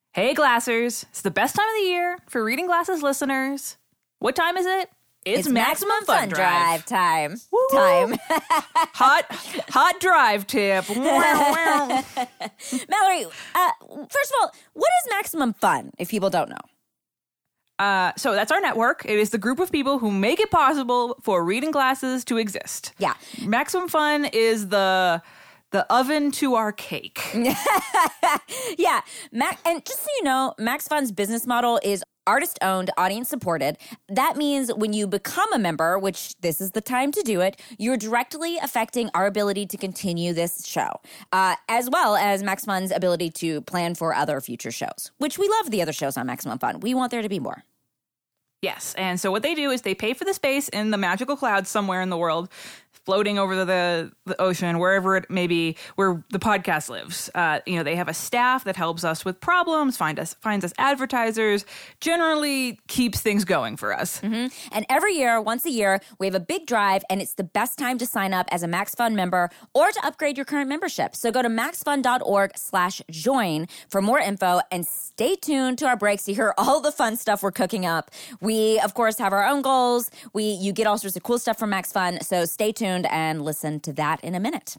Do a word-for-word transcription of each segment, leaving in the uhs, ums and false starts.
Hey, Glassers. It's the best time of the year for Reading Glasses listeners. What time is it? It's, it's Maximum, Maximum Fun, Fun Drive. Drive time. Woo-hoo. Time. hot, hot drive tip. Mallory, uh, first of all, what is Maximum Fun, if people don't know? Uh, so that's our network. It is the group of people who make it possible for Reading Glasses to exist. Yeah. Maximum Fun is the... the oven to our cake. Yeah. Mac, and just so you know, Max Fun's business model is artist-owned, audience-supported. That means when you become a member, which this is the time to do it, you're directly affecting our ability to continue this show, uh, as well as Max Fun's ability to plan for other future shows, which we love the other shows on Maximum Fun. We want there to be more. Yes, and so what they do is they pay for the space in the magical clouds somewhere in the world, floating over the, the ocean, wherever it may be, where the podcast lives. Uh, you know, they have a staff that helps us with problems, find us, finds us advertisers, generally keeps things going for us. Mm-hmm. And every year, once a year, we have a big drive, and it's the best time to sign up as a Max Fun member or to upgrade your current membership. So go to maxfun.org slash join for more info, and stay tuned to our breaks to hear all the fun stuff we're cooking up. We, of course, have our own goals. We You get all sorts of cool stuff from Max Fun, so stay tuned and listen to that in a minute.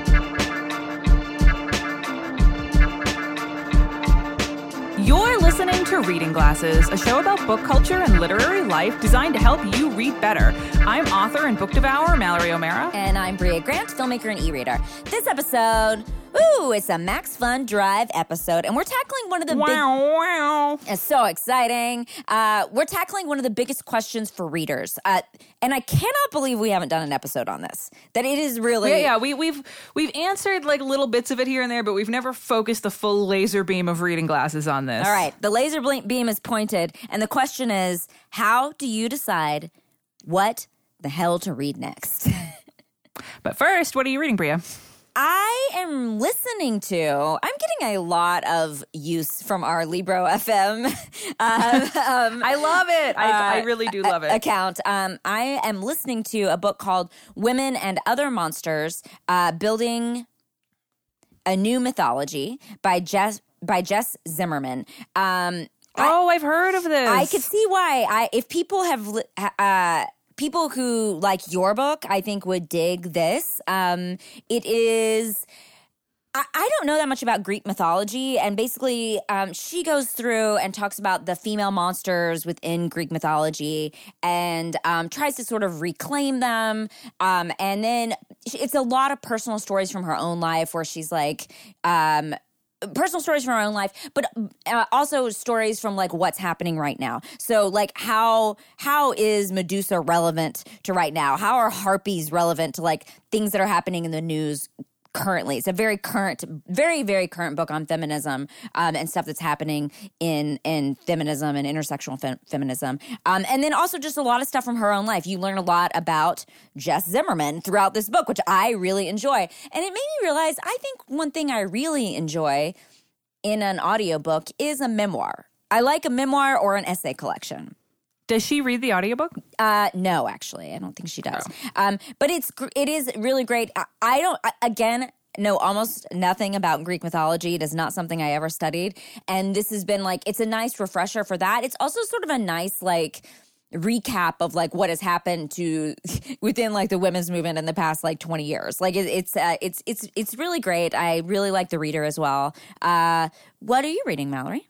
You're listening to Reading Glasses, a show about book culture and literary life designed to help you read better. I'm author and book devourer Mallory O'Mara. And I'm Bria Grant, filmmaker and e-reader. This episode... Ooh, it's a Max Fun Drive episode, and we're tackling one of the wow, big... Wow, It's so exciting. Uh, we're tackling one of the biggest questions for readers, uh, and I cannot believe we haven't done an episode on this. That it is really... Yeah, yeah, we, we've we've answered like little bits of it here and there, but we've never focused the full laser beam of Reading Glasses on this. All right, the laser beam is pointed, and the question is, how do you decide what the hell to read next? But first, what are you reading, Bria? I am listening to, I'm getting a lot of use from our Libro F M. uh, um, I love it. I, uh, I really do love it. Account. Um, I am listening to a book called Women and Other Monsters, uh, Building a New Mythology by Jess, by Jess Zimmerman. Um, oh, I, I've heard of this. I could see why. I if people have... Uh, People who like your book, I think, would dig this. Um, it is, I, I don't know that much about Greek mythology, and basically um, she goes through and talks about the female monsters within Greek mythology and um, tries to sort of reclaim them. Um, and then it's a lot of personal stories from her own life where she's like... Um, personal stories from her own life, but uh, also stories from like what's happening right now. So like how how is Medusa relevant to right now? How are harpies relevant to like things that are happening in the news currently? It's a very current, very, very current book on feminism um, and stuff that's happening in in feminism and intersectional fem- feminism. Um, and then also just a lot of stuff from her own life. You learn a lot about Jess Zimmerman throughout this book, which I really enjoy. And it made me realize, I think one thing I really enjoy in an audiobook is a memoir. I like a memoir or an essay collection. Does she read the audiobook? Uh, no, actually. I don't think she does. Oh. Um, but it's it is really great. I, I don't, I, again, know almost nothing about Greek mythology. It is not something I ever studied. And this has been like, it's a nice refresher for that. It's also sort of a nice, like, recap of like what has happened to within like the women's movement in the past like twenty years. Like it, it's uh, it's it's it's really great. I really like the reader as well. Uh, what are you reading, Mallory?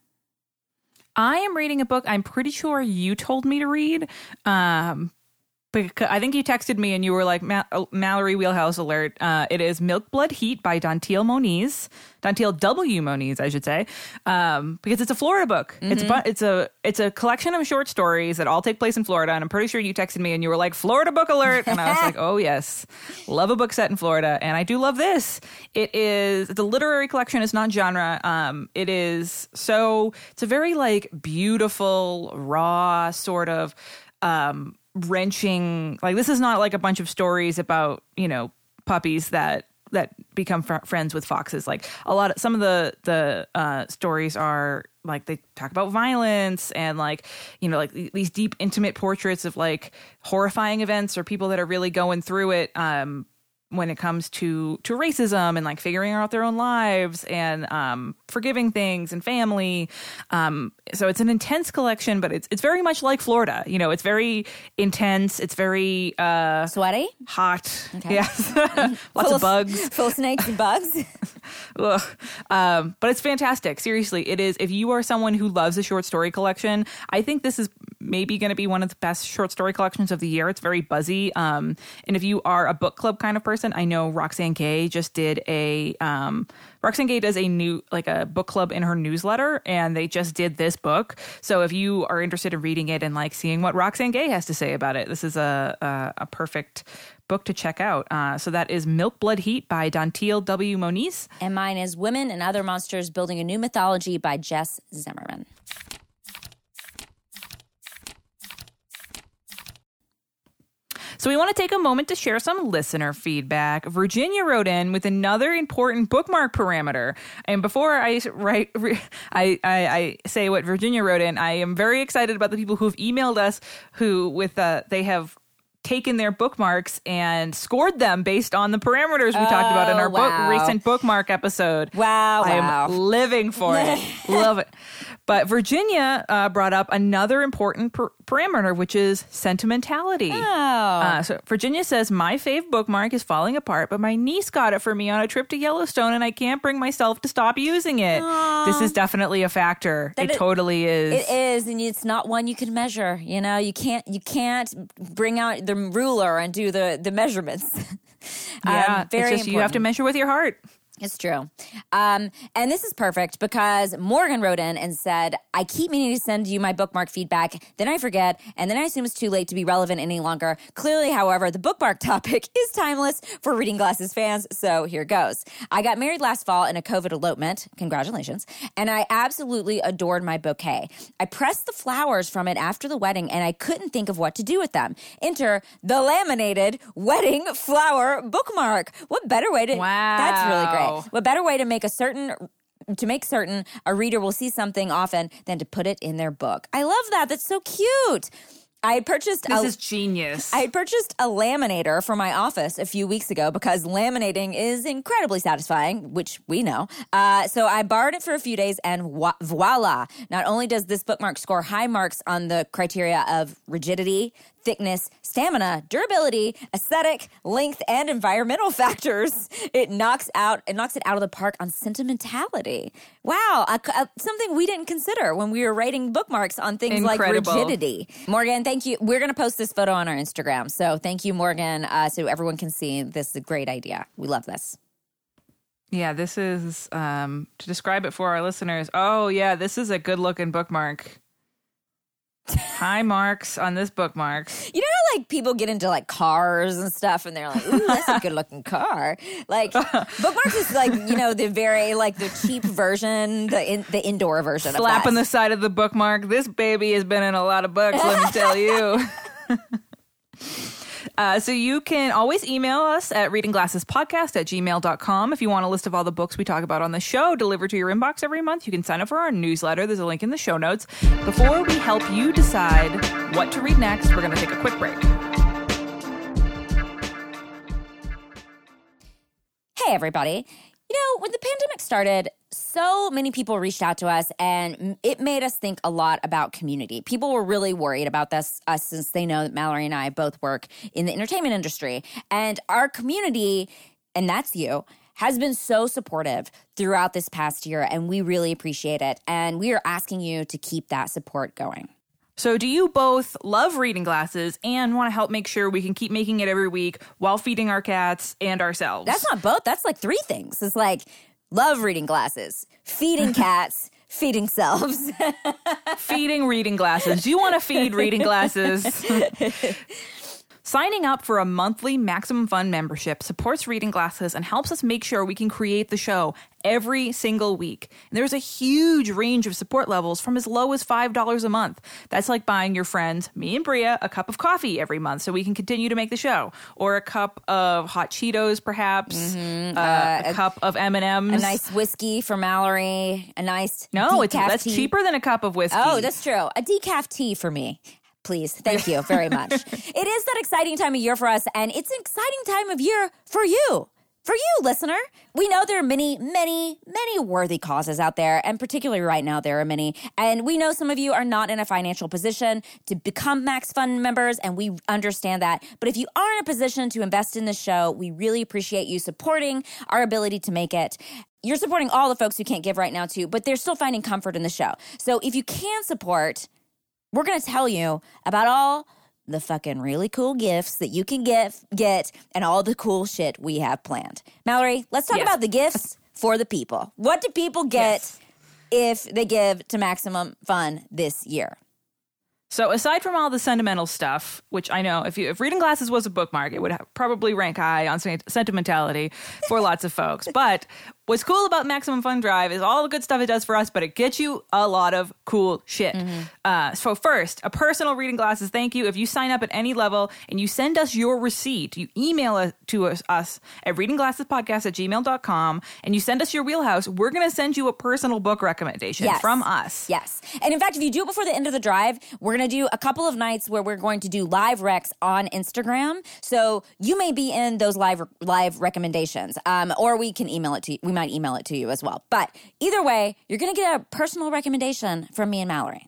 I am reading a book I'm pretty sure you told me to read. Um, because I think you texted me and you were like, Ma- Mallory Wheelhouse Alert. Uh, it is Milk Blood Heat by Dantiel Moniz. Dantiel W. Moniz, I should say. Um, because it's a Florida book. Mm-hmm. It's, a, it's, a, it's a collection of short stories that all take place in Florida. And I'm pretty sure you texted me and you were like, Florida book alert. And I was like, oh, yes. Love a book set in Florida. And I do love this. It is, the literary collection is not genre. Um, it is so, it's a very like beautiful, raw sort of, um, wrenching, like this is not like a bunch of stories about, you know, puppies that that become fr- friends with foxes. Like a lot of some of the the uh stories are like they talk about violence and like, you know, like these deep intimate portraits of like horrifying events or people that are really going through it. Um when it comes to to racism and like figuring out their own lives and um, forgiving things and family. Um, so it's an intense collection, but it's it's very much like Florida. You know, it's very intense. It's very uh, sweaty, hot. Okay. Yes, lots of bugs, full of snakes and bugs. um, but it's fantastic. Seriously, it is. If you are someone who loves a short story collection, I think this is maybe going to be one of the best short story collections of the year. It's very buzzy. Um, and if you are a book club kind of person, I know Roxane Gay just did a, um, Roxane Gay does a new, like a book club in her newsletter, and they just did this book. So if you are interested in reading it and like seeing what Roxane Gay has to say about it, this is a, a, a perfect book to check out. Uh, so that is Milk, Blood, Heat by Dontiel W. Moniz. And mine is Women and Other Monsters, Building a New Mythology by Jess Zimmerman. So we want to take a moment to share some listener feedback. Virginia wrote in with another important bookmark parameter. And before I write, I, I, I say what Virginia wrote in, I am very excited about the people who've emailed us who with uh, they have taken their bookmarks and scored them based on the parameters we oh, talked about in our wow. book, recent bookmark episode. Wow, I wow. am living for it. Love it. But Virginia uh, brought up another important per- parameter, which is sentimentality. Oh. Uh, so Virginia says, my fave bookmark is falling apart, but my niece got it for me on a trip to Yellowstone, and I can't bring myself to stop using it. Aww. This is definitely a factor. It, it totally is. It is, and it's not one you can measure. You know, you can't you can't bring out the ruler and do the, the measurements. Yeah, um, very it's just, you have to measure with your heart. It's true. Um, and this is perfect because Morgan wrote in and said, I keep meaning to send you my bookmark feedback, then I forget, and then I assume it's too late to be relevant any longer. Clearly, however, the bookmark topic is timeless for Reading Glasses fans, so here goes. I got married last fall in a COVID elopement. Congratulations. And I absolutely adored my bouquet. I pressed the flowers from it after the wedding, and I couldn't think of what to do with them. Enter the laminated wedding flower bookmark. What better way to... Wow. That's really great. What better way to make a certain to make certain a reader will see something often than to put it in their book? I love that. That's so cute. I had purchased this a, is genius. I had purchased a laminator for my office a few weeks ago because laminating is incredibly satisfying, which we know. Uh, so I borrowed it for a few days, and voila! Not only does this bookmark score high marks on the criteria of rigidity, thickness, stamina, durability, aesthetic, length, and environmental factors, it knocks out it knocks it out of the park on sentimentality. Wow, a, a, something we didn't consider when we were rating bookmarks on things Incredible. like rigidity. Morgan, thank you. We're going to post this photo on our Instagram, so thank you, Morgan, uh, so everyone can see. This is a great idea. We love this. Yeah, this is, um, to describe it for our listeners, oh yeah, this is a good-looking bookmark. High marks on this bookmark. You know how like people get into like cars and stuff and they're like, ooh, that's a good looking car. Like bookmarks is like, you know, the very like the cheap version, the in, the indoor version Slap of that. on the side of the bookmark. This baby has been in a lot of books, let me tell you. Uh, so you can always email us at readingglassespodcast at gmail dot com if you want a list of all the books we talk about on the show delivered to your inbox every month. You can sign up for our newsletter. There's a link in the show notes. Before we help you decide what to read next, we're going to take a quick break. Hey, everybody. You know, when the pandemic started, so many people reached out to us, and it made us think a lot about community. People were really worried about this, us, since they know that Mallory and I both work in the entertainment industry. And our community, and that's you, has been so supportive throughout this past year, and we really appreciate it. And we are asking you to keep that support going. So do you both love Reading Glasses and want to help make sure we can keep making it every week while feeding our cats and ourselves? That's not both. That's like three things. It's like love Reading Glasses, feeding cats, feeding selves. Feeding Reading Glasses. Do you want to feed Reading Glasses? Signing up for a monthly Maximum Fun membership supports Reading Glasses and helps us make sure we can create the show every single week. And there's a huge range of support levels from as low as five dollars a month. That's like buying your friends, me and Bria, a cup of coffee every month so we can continue to make the show. Or a cup of hot Cheetos, perhaps. Mm-hmm. Uh, uh, a, a cup of M and M's. A nice whiskey for Mallory. A nice No, decaf it's that's tea. cheaper than a cup of whiskey. Oh, that's true. A decaf tea for me. please. Thank you very much. It is that exciting time of year for us, and it's an exciting time of year for you. For you, listener. We know there are many, many, many worthy causes out there, and particularly right now there are many. And we know some of you are not in a financial position to become Max Fun members, and we understand that. But if you are in a position to invest in this show, we really appreciate you supporting our ability to make it. You're supporting all the folks who can't give right now too, but they're still finding comfort in the show. So if you can support, we're going to tell you about all the fucking really cool gifts that you can get, get and all the cool shit we have planned. Mallory, let's talk yes. about the gifts for the people. What do people get yes. if they give to Maximum Fun this year? So aside from all the sentimental stuff, which I know if you, if Reading Glasses was a bookmark, it would have, probably rank high on sentimentality for lots of folks. But what's cool about Maximum Fun Drive is all the good stuff it does for us, but it gets you a lot of cool shit. Mm-hmm. Uh, so first, a personal Reading Glasses thank you. If you sign up at any level and you send us your receipt, you email it to us, us at readingglassespodcast at gmail dot com, and you send us your wheelhouse, we're going to send you a personal book recommendation yes. from us. Yes. And in fact, if you do it before the end of the drive, we're going to do a couple of nights where we're going to do live recs on Instagram. So you may be in those live live recommendations, um, or we can email it to you. We might email it to you as well. But either way, you're going to get a personal recommendation from me and Mallory.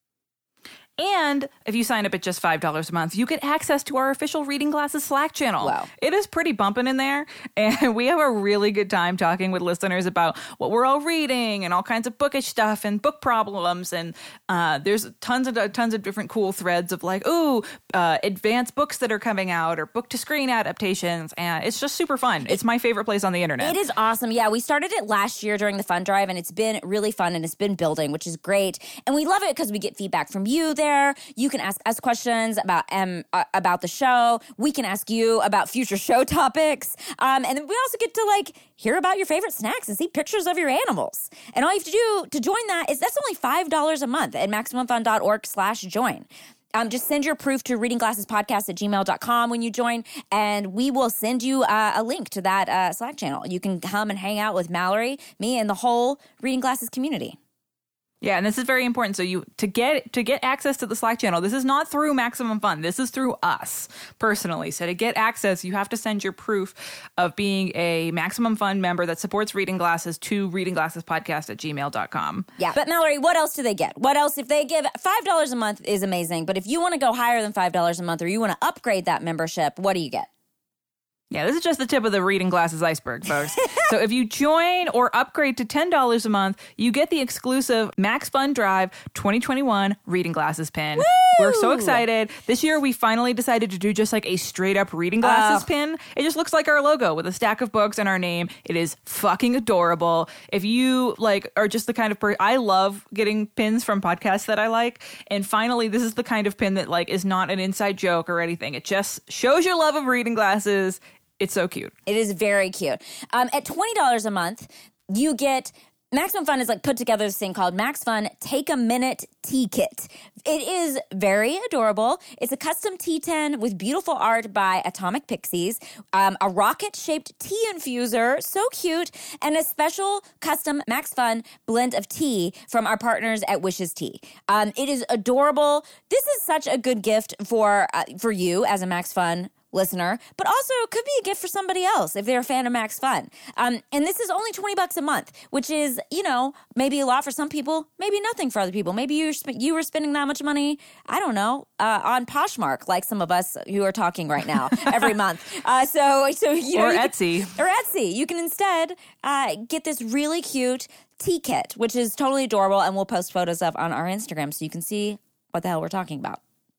And if you sign up at just five dollars a month, you get access to our official Reading Glasses Slack channel. Wow. It is pretty bumping in there, and we have a really good time talking with listeners about what we're all reading and all kinds of bookish stuff and book problems. And uh, there's tons of tons of different cool threads of like, ooh, uh, advanced books that are coming out or book-to-screen adaptations, and it's just super fun. It's my favorite place on the internet. It is awesome. Yeah, we started it last year during the Fun Drive, and it's been really fun, and it's been building, which is great. And we love it because we get feedback from you there. You can ask us questions about um, uh, about the show. We can ask you about future show topics. Um, and then we also get to like hear about your favorite snacks and see pictures of your animals. And all you have to do to join that is that's only five dollars a month at MaximumFun.org slash join. Um, just send your proof to readingglassespodcast at gmail dot com when you join, and we will send you uh, a link to that uh, Slack channel. You can come and hang out with Mallory, me, and the whole Reading Glasses community. Yeah, and this is very important. So you to get to get access to the Slack channel, this is not through Maximum Fun. This is through us personally. So to get access, you have to send your proof of being a Maximum Fun member that supports Reading Glasses to readingglassespodcast at gmail dot com. Yeah, but Mallory, what else do they get? What else? If they give five dollars a month is amazing, but if you want to go higher than five dollars a month or you want to upgrade that membership, what do you get? Yeah, this is just the tip of the Reading Glasses iceberg, folks. So if you join or upgrade to ten dollars a month, you get the exclusive Max Fun Drive twenty twenty-one Reading Glasses pin. Woo! We're so excited. This year, we finally decided to do just like a straight-up Reading Glasses oh. pin. It just looks like our logo with a stack of books and our name. It is fucking adorable. If you like are just the kind of person, I love getting pins from podcasts that I like. And finally, this is the kind of pin that like is not an inside joke or anything. It just shows your love of reading glasses. It's so cute. It is very cute. Um, at twenty dollars a month, you get Maximum Fun is like put together this thing called Max Fun Take a Minute Tea Kit. It is very adorable. It's a custom tea tin with beautiful art by Atomic Pixies, um, a rocket-shaped tea infuser, so cute, and a special custom Max Fun blend of tea from our partners at Wishes Tea. Um, it is adorable. This is such a good gift for uh, for you as a Max Fun listener, but also it could be a gift for somebody else if they're a fan of Max Fun. Um, and this is only twenty bucks a month, which is, you know, maybe a lot for some people, maybe nothing for other people. Maybe you sp- you were spending that much money, I don't know, uh, on Poshmark, like some of us who are talking right now every month. Uh, so, so you know, or you Etsy, can, or Etsy. You can instead uh, get this really cute tea kit, which is totally adorable, and we'll post photos of on our Instagram so you can see what the hell we're talking about.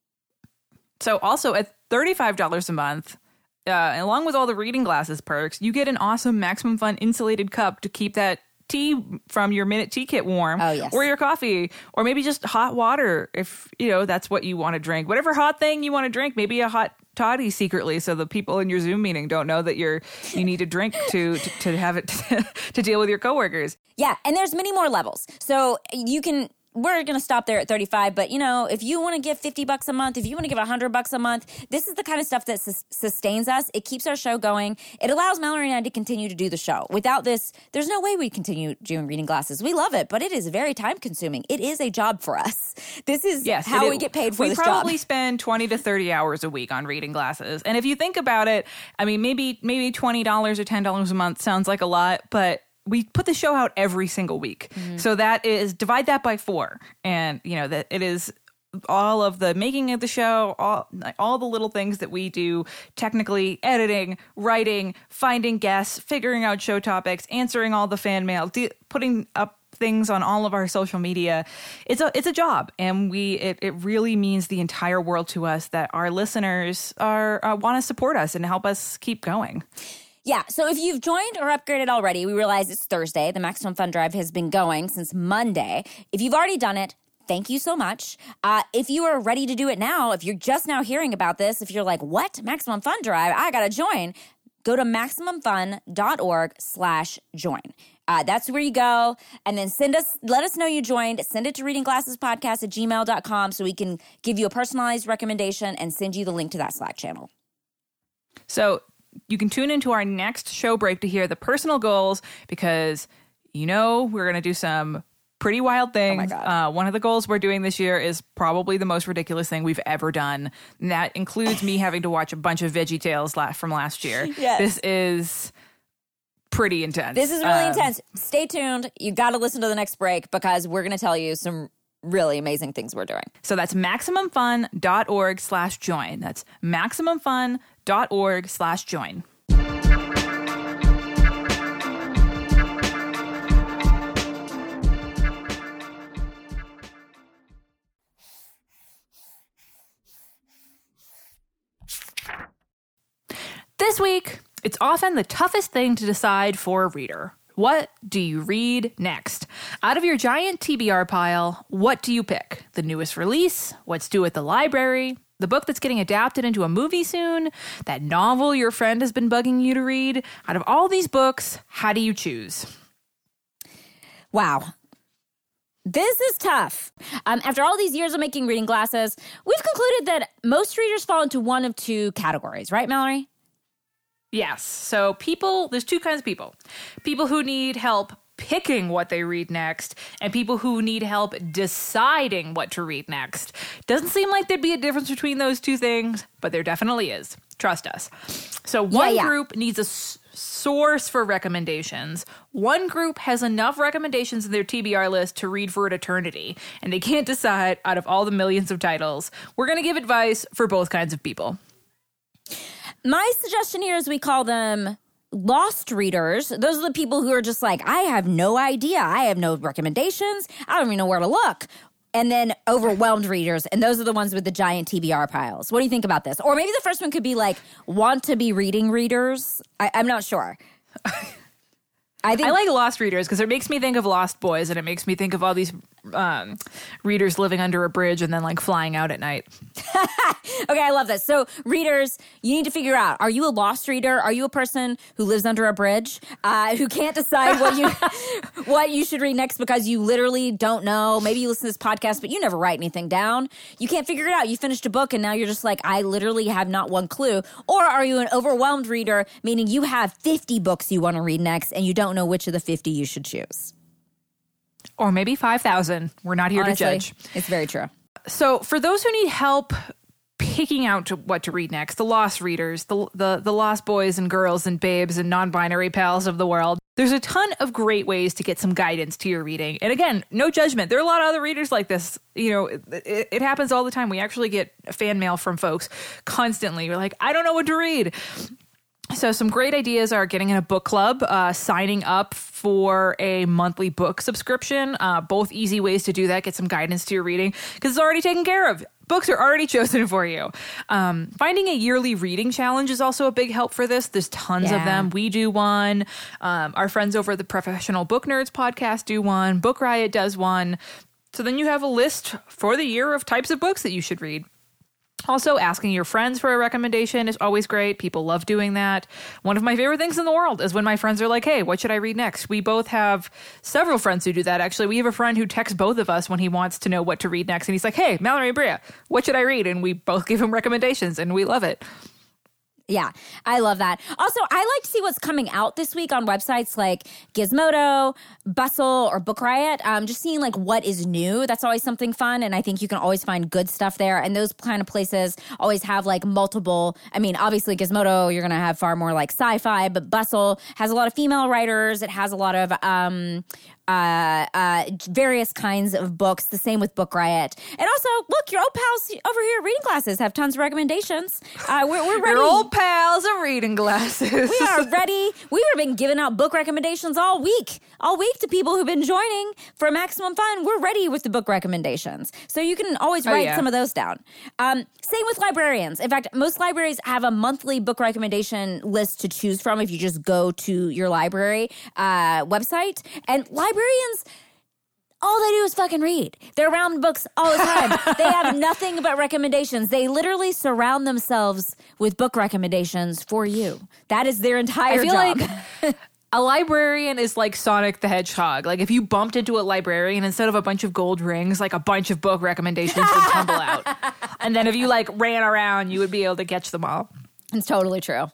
So also at thirty-five dollars a month, uh, along with all the Reading Glasses perks, you get an awesome Maximum Fun insulated cup to keep that tea from your minute tea kit warm. Oh, yes. Or your coffee, or maybe just hot water if, you know, that's what you want to drink. Whatever hot thing you want to drink, maybe a hot toddy secretly so the people in your Zoom meeting don't know that you're you need a drink to to, to have it to deal with your coworkers. Yeah, and there's many more levels. So you can we're going to stop there at thirty-five. But, you know, if you want to give fifty bucks a month, if you want to give one hundred bucks a month, this is the kind of stuff that sus- sustains us. It keeps our show going. It allows Mallory and I to continue to do the show. Without this, there's no way we continue doing Reading Glasses. We love it, but it is very time consuming. It is a job for us. This is yes, how it, we get paid for we this probably job. spend twenty to thirty hours a week on Reading Glasses. And if you think about it, I mean, maybe maybe twenty dollars or ten dollars a month sounds like a lot, but we put the show out every single week. Mm-hmm. So that is, divide that by four. And, you know, that it is all of the making of the show, all, all the little things that we do, technically, editing, writing, finding guests, figuring out show topics, answering all the fan mail, de- putting up things on all of our social media. It's a it's a job, and we it, it really means the entire world to us that our listeners are uh, want to support us and help us keep going. Yeah, so if you've joined or upgraded already, we realize it's Thursday. The Maximum Fun Drive has been going since Monday. If you've already done it, thank you so much. Uh, if you are ready to do it now, if you're just now hearing about this, if you're like, what? Maximum Fun Drive? I got to join. Go to MaximumFun.org slash join. Uh, that's where you go. And then send us, let us know you joined. Send it to readingglassespodcast at gmail dot com so we can give you a personalized recommendation and send you the link to that Slack channel. So you can tune into our next show break to hear the personal goals because, you know, we're going to do some pretty wild things. Oh my God. Uh, one of the goals we're doing this year is probably the most ridiculous thing we've ever done. And that includes me having to watch a bunch of Veggie Tales la- from last year. Yes. This is pretty intense. This is really um, intense. Stay tuned. You got to listen to the next break because we're going to tell you some really amazing things we're doing. So that's MaximumFun.org slash join. That's MaximumFun.org slash join. This week, it's often the toughest thing to decide for a reader. What do you read next? Out of your giant T B R pile, what do you pick? The newest release? What's due at the library? The book that's getting adapted into a movie soon? That novel your friend has been bugging you to read? Out of all these books, how do you choose? Wow. This is tough. Um, after all these years of making Reading Glasses, we've concluded that most readers fall into one of two categories, right, Mallory? Yes. So people, there's two kinds of people. People who need help picking what they read next and people who need help deciding what to read next. Doesn't seem like there'd be a difference between those two things, but there definitely is. Trust us. So one yeah, yeah. group needs a s- source for recommendations. One group has enough recommendations in their T B R list to read for an eternity, and they can't decide out of all the millions of titles. We're going to give advice for both kinds of people. My suggestion here is we call them lost readers. Those are the people who are just like, I have no idea. I have no recommendations. I don't even know where to look. And then overwhelmed readers. And those are the ones with the giant T B R piles. What do you think about this? Or maybe the first one could be like, want to be reading readers. I, I'm not sure. I, think- I like lost readers because it makes me think of Lost Boys and it makes me think of all these um, readers living under a bridge and then like flying out at night. Okay, I love this. So readers, you need to figure out, are you a lost reader? Are you a person who lives under a bridge, uh, who can't decide what you what you should read next because you literally don't know? Maybe you listen to this podcast, but you never write anything down. You can't figure it out. You finished a book and now you're just like, I literally have not one clue. Or are you an overwhelmed reader, meaning you have fifty books you want to read next and you don't know which of the fifty you should choose? Or maybe five thousand. We're not here Honestly, to judge. It's very true. So for those who need help picking out to what to read next, the lost readers, the, the, the lost boys and girls and babes and non-binary pals of the world, there's a ton of great ways to get some guidance to your reading. And again, no judgment. There are a lot of other readers like this. You know, it, it, it happens all the time. We actually get fan mail from folks constantly. We're like, I don't know what to read. So some great ideas are getting in a book club, uh, signing up for a monthly book subscription, uh, both easy ways to do that, get some guidance to your reading because it's already taken care of. Books are already chosen for you. Um, finding a yearly reading challenge is also a big help for this. There's tons Yeah. of them. We do one. Um, our friends over at the Professional Book Nerds podcast do one. Book Riot does one. So then you have a list for the year of types of books that you should read. Also, asking your friends for a recommendation is always great. People love doing that. One of my favorite things in the world is when my friends are like, hey, what should I read next? We both have several friends who do that. Actually, we have a friend who texts both of us when he wants to know what to read next. And he's like, hey, Mallory and Bria, what should I read? And we both give him recommendations, and we love it. Yeah, I love that. Also, I like to see what's coming out this week on websites like Gizmodo, Bustle, or Book Riot. Um, just seeing like what is new. That's always something fun, and I think you can always find good stuff there. And those kind of places always have like multiple. I mean, obviously Gizmodo, you're gonna have far more like sci-fi, but Bustle has a lot of female writers. It has a lot of um, uh, uh, various kinds of books. The same with Book Riot. And also, look, your old pals over here at Reading Glasses have tons of recommendations. Uh, we're, we're ready. Your old pals are Reading Glasses. We are ready. We would have been giving out book recommendations all week, all week to people who've been joining for maximum fun. We're ready with the book recommendations. So you can always write oh, yeah. some of those down. Um, same with librarians. In fact, most libraries have a monthly book recommendation list to choose from if you just go to your library uh, website. And librarians, all they do is fucking read. They're around books all the time. They have nothing but recommendations. They literally surround themselves with book recommendations for you. That is their entire I feel job. Like a librarian is like Sonic the Hedgehog. Like if you bumped into a librarian, instead of a bunch of gold rings, like a bunch of book recommendations would tumble out. And then if you like ran around, you would be able to catch them all. It's totally true.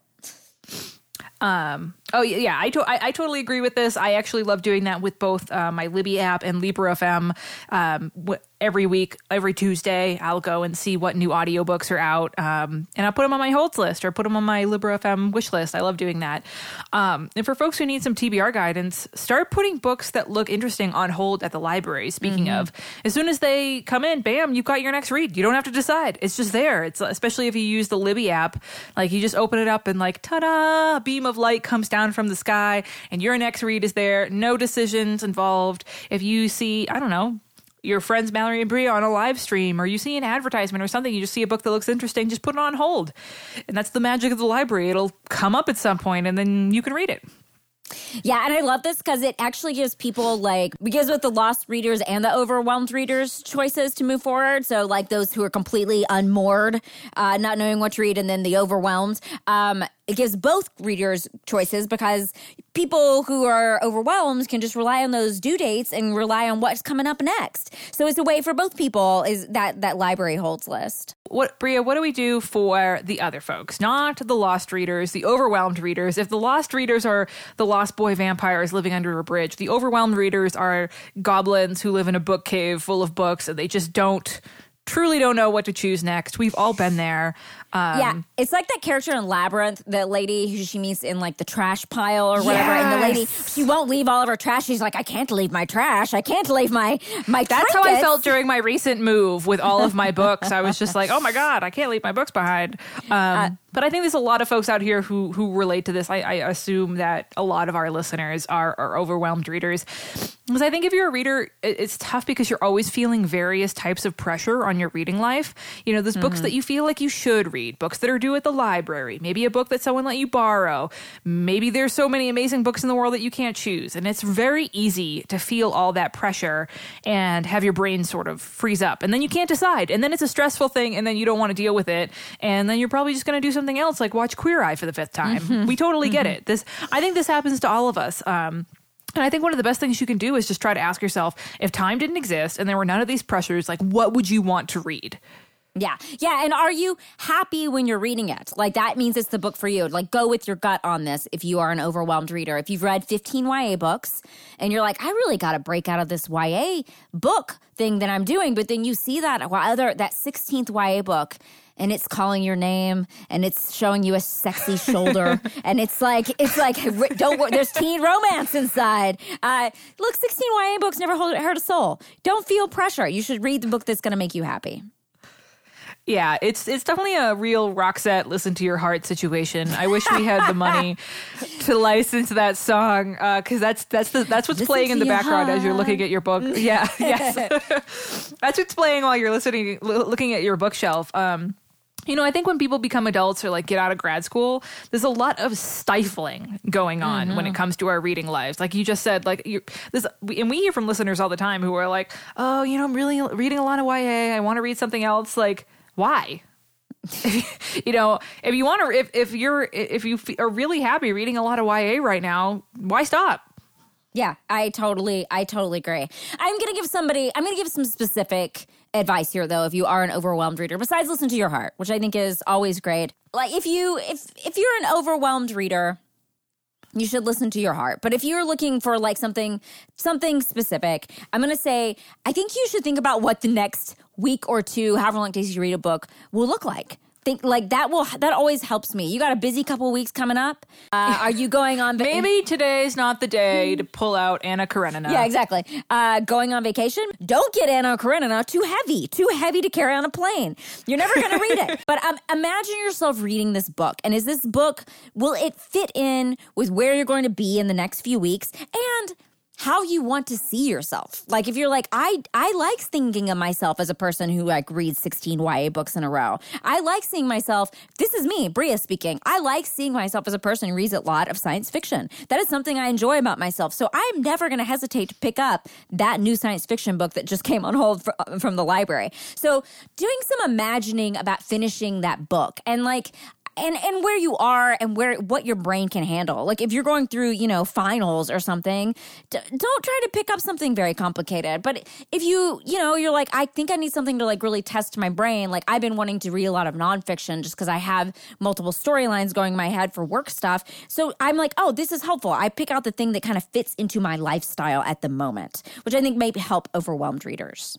Um, oh, yeah, I, to- I, I totally agree with this. I actually love doing that with both uh, my Libby app and Libro F M. Um, w- every week, every Tuesday, I'll go and see what new audiobooks are out. Um, and I'll put them on my holds list or put them on my Libro F M wish list. I love doing that. Um, and for folks who need some T B R guidance, start putting books that look interesting on hold at the library. Speaking mm-hmm. of, as soon as they come in, bam, you've got your next read. You don't have to decide. It's just there. It's especially if you use the Libby app, like you just open it up and like, ta-da, a beam of light comes down from the sky and your next read is there. No decisions involved. If you see, I don't know, your friends Mallory and Bria on a live stream, or you see an advertisement or something, you just see a book that looks interesting, just put it on hold. And that's the magic of the library. It'll come up at some point and then you can read it. Yeah, and I love this because it actually gives people like, it gives with the lost readers and the overwhelmed readers choices to move forward. So like those who are completely unmoored, uh, not knowing what to read, and then the overwhelmed. Um, it gives both readers choices because people who are overwhelmed can just rely on those due dates and rely on what's coming up next. So it's a way for both people is that, that library holds list. What, Bria, what do we do for the other folks? Not the lost readers, the overwhelmed readers. If the lost readers are the lost boy vampires living under a bridge, the overwhelmed readers are goblins who live in a book cave full of books and they just don't, truly don't know what to choose next. We've all been there. Um, yeah, it's like that character in Labyrinth, the lady who she meets in like the trash pile or whatever. Yes. And the lady, she won't leave all of her trash. She's like, I can't leave my trash. I can't leave my my. That's trinkets. how I felt during my recent move with all of my books. I was just like, oh my God, I can't leave my books behind. Um, uh, but I think there's a lot of folks out here who who relate to this. I, I assume that a lot of our listeners are, are overwhelmed readers. Because I think if you're a reader, it's tough because you're always feeling various types of pressure on your reading life. You know, there's mm-hmm. books that you feel like you should read, books that are due at the library, maybe a book that someone let you borrow. Maybe there's so many amazing books in the world that you can't choose. And it's very easy to feel all that pressure and have your brain sort of freeze up. And then you can't decide. And then it's a stressful thing and then you don't want to deal with it. And then you're probably just going to do something else like watch Queer Eye for the fifth time. Mm-hmm. We totally mm-hmm. get it. This, I think this happens to all of us. Um, And I think one of the best things you can do is just try to ask yourself, if time didn't exist and there were none of these pressures, like what would you want to read? Yeah. Yeah. And are you happy when you're reading it? Like that means it's the book for you. Like go with your gut on this if you are an overwhelmed reader. If you've read fifteen Y A books and you're like, I really got to break out of this Y A book thing that I'm doing. But then you see that other, that sixteenth Y A book and it's calling your name and it's showing you a sexy shoulder. And it's like, it's like, don't worry, there's teen romance inside. Uh, look, sixteen Y A books never hurt a soul. Don't feel pressure. You should read the book that's going to make you happy. Yeah, it's it's definitely a real Roxette listen to your heart situation. I wish we had the money to license that song because uh, that's that's the that's what's listen playing in the background heart. As you're looking at your book. Yeah, yes, that's what's playing while you're listening, looking at your bookshelf. Um, You know, I think when people become adults or like get out of grad school, there's a lot of stifling going on mm-hmm. when it comes to our reading lives. Like you just said, like you this, and we hear from listeners all the time who are like, "Oh, you know, I'm really reading a lot of Y A. I want to read something else." Like, why? you know, if you want to, if, if you're, if you are really happy reading a lot of Y A right now, why stop? Yeah, I totally, I totally agree. I'm going to give somebody, I'm going to give some specific advice here, though, if you are an overwhelmed reader, besides listen to your heart, which I think is always great. Like if you, if, if you're an overwhelmed reader, you should listen to your heart. But if you're looking for like something, something specific, I'm going to say, I think you should think about what the next week or two, however long it takes you to read a book, will look like. Think like that will that always helps me. You got a busy couple of weeks coming up. Uh, are you going on? Va- Maybe today's not the day to pull out Anna Karenina. Yeah, exactly. Uh, going on vacation? Don't get Anna Karenina too heavy, too heavy to carry on a plane. You're never going to read it. But um, imagine yourself reading this book, and is this book will it fit in with where you're going to be in the next few weeks and how you want to see yourself? Like if you're like, I I like thinking of myself as a person who like reads sixteen Y A books in a row. I like seeing myself, this is me, Bria speaking. I like seeing myself as a person who reads a lot of science fiction. That is something I enjoy about myself. So I'm never going to hesitate to pick up that new science fiction book that just came on hold fr- from the library. So doing some imagining about finishing that book and like, And and where you are and where what your brain can handle. Like if you're going through, you know, finals or something, d- don't try to pick up something very complicated. But if you, you know, you're like, I think I need something to like really test my brain. Like I've been wanting to read a lot of nonfiction just because I have multiple storylines going in my head for work stuff. So I'm like, oh, this is helpful. I pick out the thing that kind of fits into my lifestyle at the moment, which I think may help overwhelmed readers.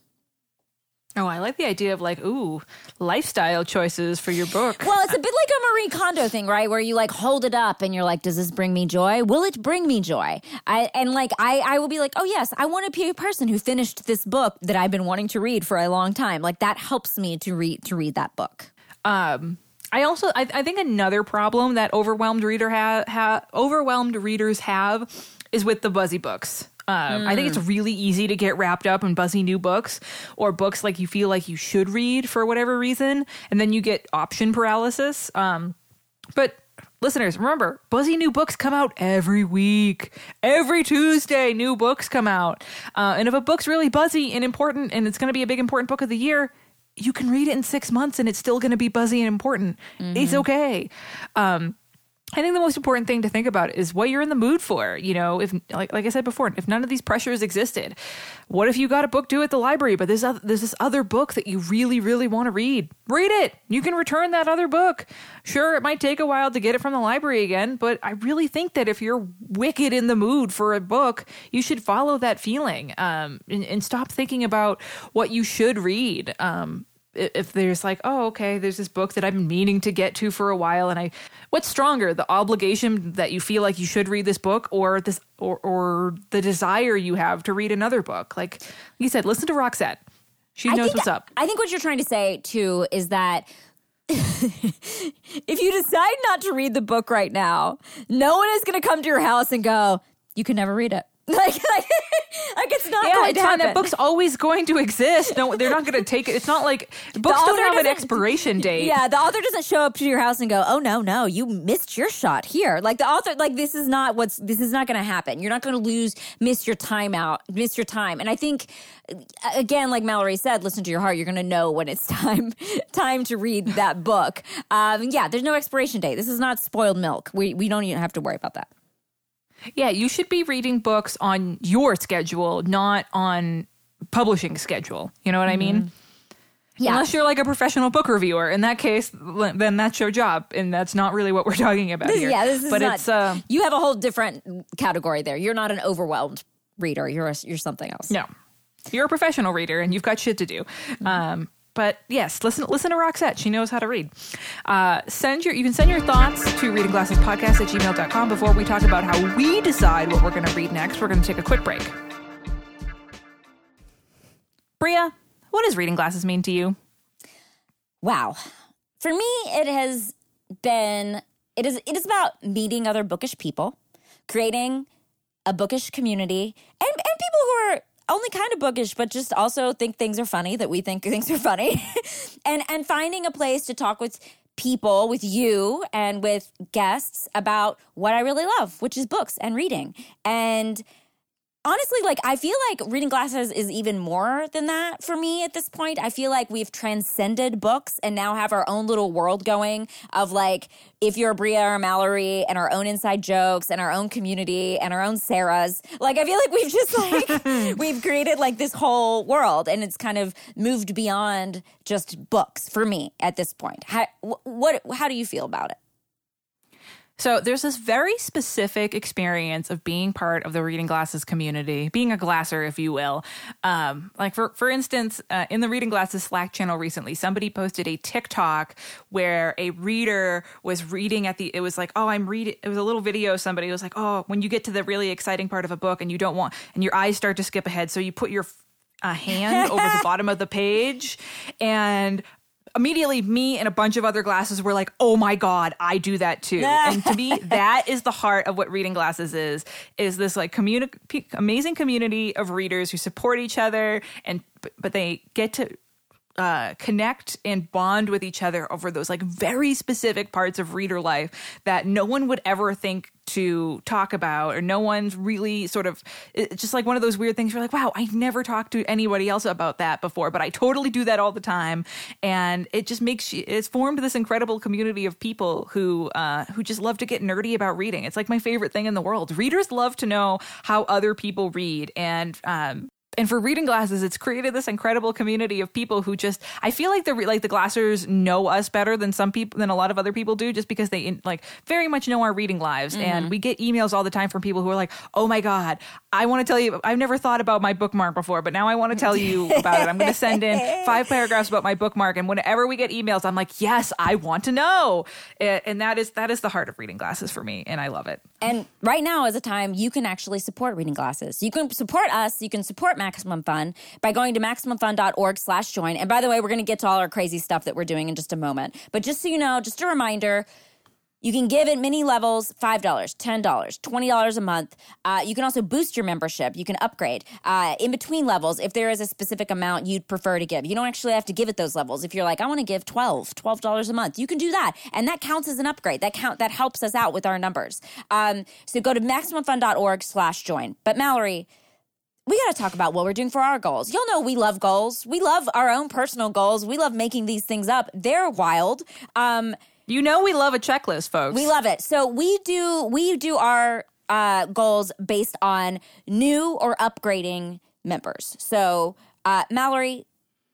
Oh, I like the idea of like, ooh, lifestyle choices for your book. Well, it's a bit like a Marie Kondo thing, right? Where you like hold it up and you're like, does this bring me joy? Will it bring me joy? I, and like, I, I will be like, oh yes, I want to be a person who finished this book that I've been wanting to read for a long time. Like that helps me to read, to read that book. Um, I also, I, I think another problem that overwhelmed reader ha, ha overwhelmed readers have is with the buzzy books. Um, mm. I think it's really easy to get wrapped up in buzzy new books or books like you feel like you should read for whatever reason, and then you get option paralysis. Um, but listeners, remember, buzzy new books come out every week. Every Tuesday, new books come out. Uh, and if a book's really buzzy and important and it's going to be a big important book of the year, you can read it in six months and it's still going to be buzzy and important. Mm-hmm. It's okay. Um, I think the most important thing to think about is what you're in the mood for. You know, if like like I said before, if none of these pressures existed, what if you got a book due at the library, but there's, other, there's this other book that you really, really want to read? Read it. You can return that other book. Sure, it might take a while to get it from the library again, but I really think that if you're wicked in the mood for a book, you should follow that feeling um, and, and stop thinking about what you should read. Um If there's like, oh, okay, there's this book that I've been meaning to get to for a while, and I, what's stronger, the obligation that you feel like you should read this book, or this, or or the desire you have to read another book? Like you said, listen to Roxette; she knows what's up. I think what you're trying to say too is that if you decide not to read the book right now, no one is going to come to your house and go, "You can never read it." Like, like, like it's not yeah, going it's to happen. That book's always going to exist. No, they're not going to take it. It's not like books don't have an expiration date. Yeah, the author doesn't show up to your house and go, "Oh no, no, you missed your shot here." Like the author, like this is not what's this is not going to happen. You're not going to lose, miss your time out, miss your time. And I think, again, like Mallory said, listen to your heart. You're going to know when it's time time to read that book. Um, yeah, there's no expiration date. This is not spoiled milk. We we don't even have to worry about that. Yeah, you should be reading books on your schedule, not on publishing schedule. You know what mm-hmm. I mean? Yeah. Unless you're like a professional book reviewer. In that case, then that's your job, and that's not really what we're talking about this, here. Yeah, this is but not. It's, uh, you have a whole different category there. You're not an overwhelmed reader. You're a, you're something else. No, you're a professional reader, and you've got shit to do. Mm-hmm. Um, But yes, listen listen to Roxette. She knows how to read. Uh, send your You can send your thoughts to readingglassespodcast at gmail dot com before we talk about how we decide what we're going to read next. We're going to take a quick break. Bria, what does reading glasses mean to you? Wow. For me, it has been, it is, it is about meeting other bookish people, creating a bookish community, and, and people who are only kind of bookish, but just also think things are funny, that we think things are funny. and and finding a place to talk with people, with you and with guests about what I really love, which is books and reading. And honestly, like, I feel like Reading Glasses is even more than that for me at this point. I feel like we've transcended books and now have our own little world going of, like, if you're Bria or Mallory, and our own inside jokes and our own community and our own Sarahs. Like, I feel like we've just, like, we've created, like, this whole world, and it's kind of moved beyond just books for me at this point. How, what, how do you feel about it? So there's this very specific experience of being part of the Reading Glasses community, being a glasser, if you will. Um, like, for, for instance, uh, in the Reading Glasses Slack channel recently, somebody posted a TikTok where a reader was reading at the, it was like, oh, I'm reading, it was a little video. Somebody was like, oh, when you get to the really exciting part of a book and you don't want, and your eyes start to skip ahead. So you put your uh, hand over the bottom of the page, and immediately, me and a bunch of other glasses were like, oh my God, I do that too. And to me, that is the heart of what Reading Glasses is, is this like communi- amazing community of readers who support each other, and but they get to uh, connect and bond with each other over those like very specific parts of reader life that no one would ever think to talk about, or no one's really sort of, it's just like one of those weird things. You're like, wow, I never talked to anybody else about that before, but I totally do that all the time. And it just makes you, it's formed this incredible community of people who, uh, who just love to get nerdy about reading. It's like my favorite thing in the world. Readers love to know how other people read. And, um, And for Reading Glasses, it's created this incredible community of people who just, I feel like the like the glassers know us better than some people, than a lot of other people do, just because they like very much know our reading lives. Mm-hmm. And we get emails all the time from people who are like, oh my God, I want to tell you, I've never thought about my bookmark before, but now I want to tell you about it. I'm going to send in five paragraphs about my bookmark. And whenever we get emails, I'm like, yes, I want to know. And that is, that is the heart of Reading Glasses for me. And I love it. And right now is a time you can actually support Reading Glasses. You can support us. You can support Maximum Fun by going to maximumfun.org slash join. And by the way, we're going to get to all our crazy stuff that we're doing in just a moment. But just so you know, just a reminder, you can give at many levels, five dollars, ten dollars, twenty dollars a month. Uh, you can also boost your membership. You can upgrade. Uh, in between levels, if there is a specific amount you'd prefer to give, you don't actually have to give at those levels. If you're like, I want to give twelve dollars a month, you can do that. And that counts as an upgrade. That count that helps us out with our numbers. Um, so go to maximumfun.org slash join. But Mallory, we got to talk about what we're doing for our goals. You'll know we love goals. We love our own personal goals. We love making these things up. They're wild. Um, you know we love a checklist, folks. We love it. So we do we do our uh, goals based on new or upgrading members. So uh, Mallory,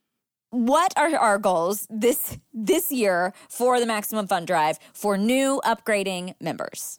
what are our goals this this year for the Maximum Fun Drive for new upgrading members?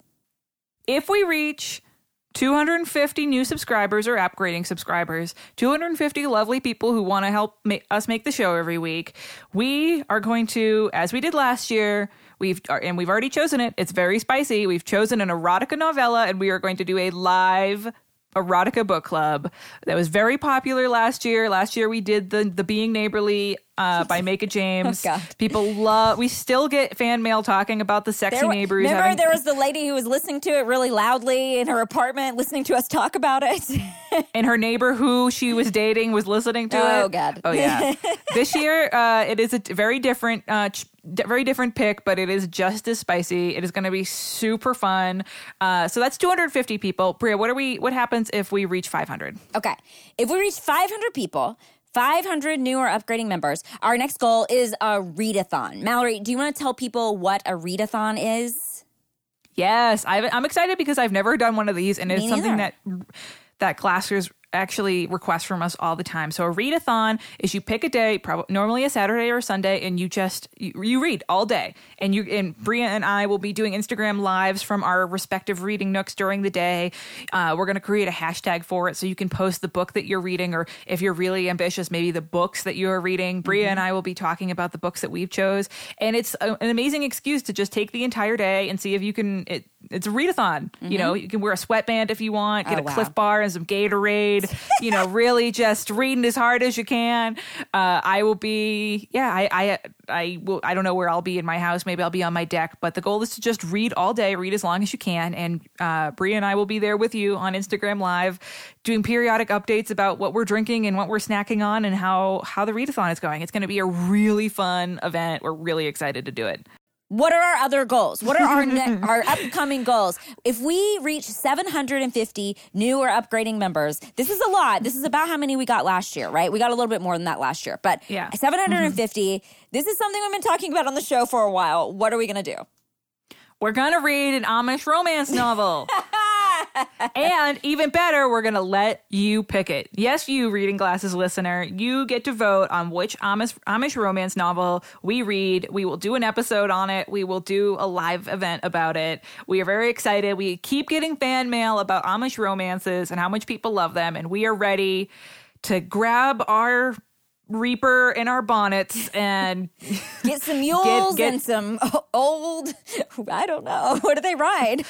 If we reach two hundred fifty new subscribers or upgrading subscribers, two hundred fifty lovely people who want to help make us make the show every week, we are going to, as we did last year, we've and we've already chosen it. It's very spicy. We've chosen an erotica novella, and we are going to do a live erotica book club that was very popular last year. Last year we did the the Being Neighborly uh, by Micah James. Oh, God. People love. We still get fan mail talking about the sexy there, neighbors. Remember, having, there was the lady who was listening to it really loudly in her apartment, listening to us talk about it. And her neighbor who she was dating was listening to oh, it. Oh, God. Oh, yeah. This year, uh, it is a t- very different, uh, ch- d- very different pick, but it is just as spicy. It is going to be super fun. Uh, so that's two hundred fifty people. Bria, what are we? What happens if we reach five hundred? Okay. If we reach five hundred people, five hundred new or upgrading members, our next goal is a readathon. Mallory, do you want to tell people what a readathon is? Yes, I've, I'm excited because I've never done one of these, and Me it's something neither. that that glassers actually request from us all the time. So a readathon is you pick a day, probably normally a Saturday or a Sunday, and you just you, you read all day. And you and Bria and I will be doing Instagram lives from our respective reading nooks during the day. Uh, we're going to create a hashtag for it so you can post the book that you're reading, or if you're really ambitious, maybe the books that you're reading. Bria mm-hmm. and I will be talking about the books that we've chose, and it's a, an amazing excuse to just take the entire day and see if you can. It, it's a readathon. Mm-hmm. You know, you can wear a sweatband if you want, get oh, a wow. Cliff Bar and some Gatorade. You know, really just reading as hard as you can. Uh, I will be, yeah, I, I, I will. I don't know where I'll be in my house. Maybe I'll be on my deck. But the goal is to just read all day, read as long as you can. And uh, Bria and I will be there with you on Instagram Live, doing periodic updates about what we're drinking and what we're snacking on, and how how the readathon is going. It's going to be a really fun event. We're really excited to do it. What are our other goals? What are our ne- our upcoming goals? If we reach seven hundred fifty new or upgrading members, this is a lot. This is about how many we got last year, right? We got a little bit more than that last year. But yeah. seven hundred fifty, mm-hmm. This is something we've been talking about on the show for a while. What are we going to do? We're going to read an Amish romance novel. And even better, we're going to let you pick it. Yes, you, Reading Glasses listener, you get to vote on which Amish, Amish romance novel we read. We will do an episode on it. We will do a live event about it. We are very excited. We keep getting fan mail about Amish romances and how much people love them. And we are ready to grab our Reaper in our bonnets and get some mules get, get, and some old, I don't know, what do they ride?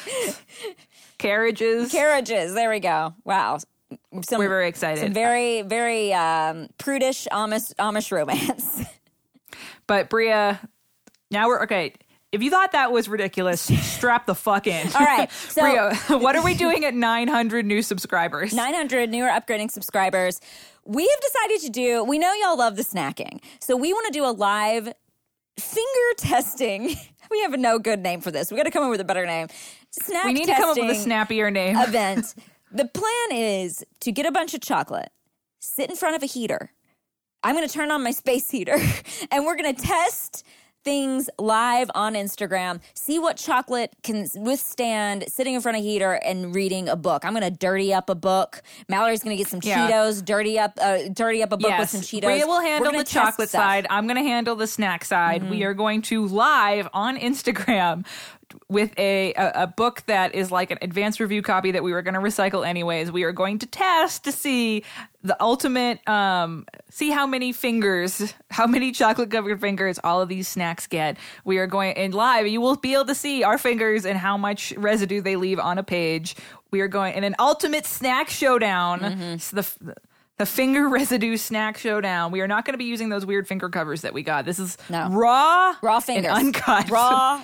Carriages. Carriages. There we go. Wow. Some, We're very excited. Some very, very um, prudish Amish, Amish romance. But Bria, now we're, okay, if you thought that was ridiculous, strap the fuck in. All right. So, Bria, what are we doing at nine hundred new subscribers? nine hundred new or upgrading subscribers. We have decided to do, we know y'all love the snacking. So we want to do a live finger testing. We have no good name for this. We got to come up with a better name. Snack we need to come up with a snappier name. Event. The plan is to get a bunch of chocolate, sit in front of a heater. I'm going to turn on my space heater, and we're going to test things live on Instagram, see what chocolate can withstand sitting in front of a heater and reading a book. I'm going to dirty up a book. Mallory's going to get some yeah. Cheetos, dirty up uh, dirty up a book yes. with some Cheetos. Bria will handle the chocolate side. I'm going to handle the snack side. Mm-hmm. We are going to live on Instagram with a, a, a book that is like an advanced review copy that we were going to recycle anyways. We are going to test to see the ultimate, um, see how many fingers, how many chocolate covered fingers all of these snacks get. We are going in live. You will be able to see our fingers and how much residue they leave on a page. We are going in an ultimate snack showdown. Mm-hmm. So the The finger residue snack showdown. We are not going to be using those weird finger covers that we got. This is no. raw, raw fingers, and uncut, raw.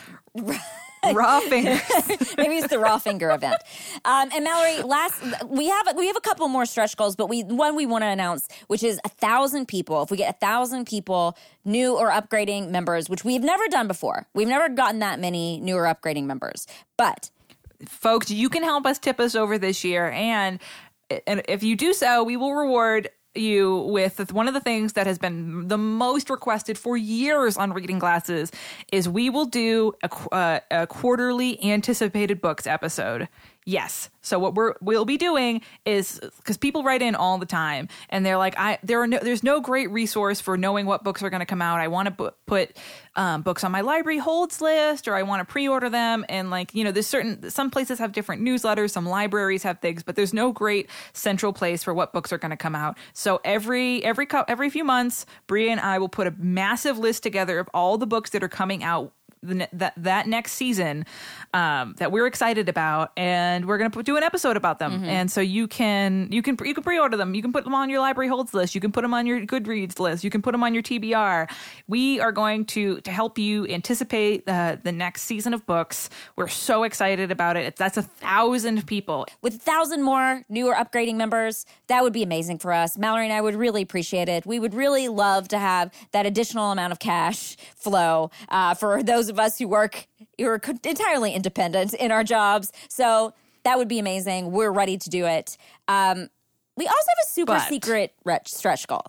Raw fingers. Maybe it's the raw finger event. Um, and Mallory, last we have we have a couple more stretch goals, but we one we want to announce, which is a thousand people. If we get a thousand people, new or upgrading members, which we've never done before, we've never gotten that many new or upgrading members. But folks, you can help us tip us over this year, and and if you do so, we will reward you with one of the things that has been the most requested for years on Reading Glasses is we will do a, uh, a quarterly anticipated books episode. Yes. So what we're we'll be doing is because people write in all the time and they're like, I there are no there's no great resource for knowing what books are going to come out. I want to bu- put um, books on my library holds list, or I want to pre-order them. And like, you know, there's certain some places have different newsletters, some libraries have things, but there's no great central place for what books are going to come out. So every every every few months, Bria and I will put a massive list together of all the books that are coming out The, that that next season um, that we're excited about, and we're gonna do an episode about them. Mm-hmm. And so you can you can you can pre-order them. You can put them on your library holds list. You can put them on your Goodreads list. You can put them on your T B R. We are going to to help you anticipate the the next season of books. We're so excited about it. It's, that's a thousand people. With a thousand more new or upgrading members, that would be amazing for us. Mallory and I would really appreciate it. We would really love to have that additional amount of cash flow uh, for those of us who work who are entirely independent in our jobs. So that would be amazing. We're ready to do it. Um, we also have a super but, secret stretch goal.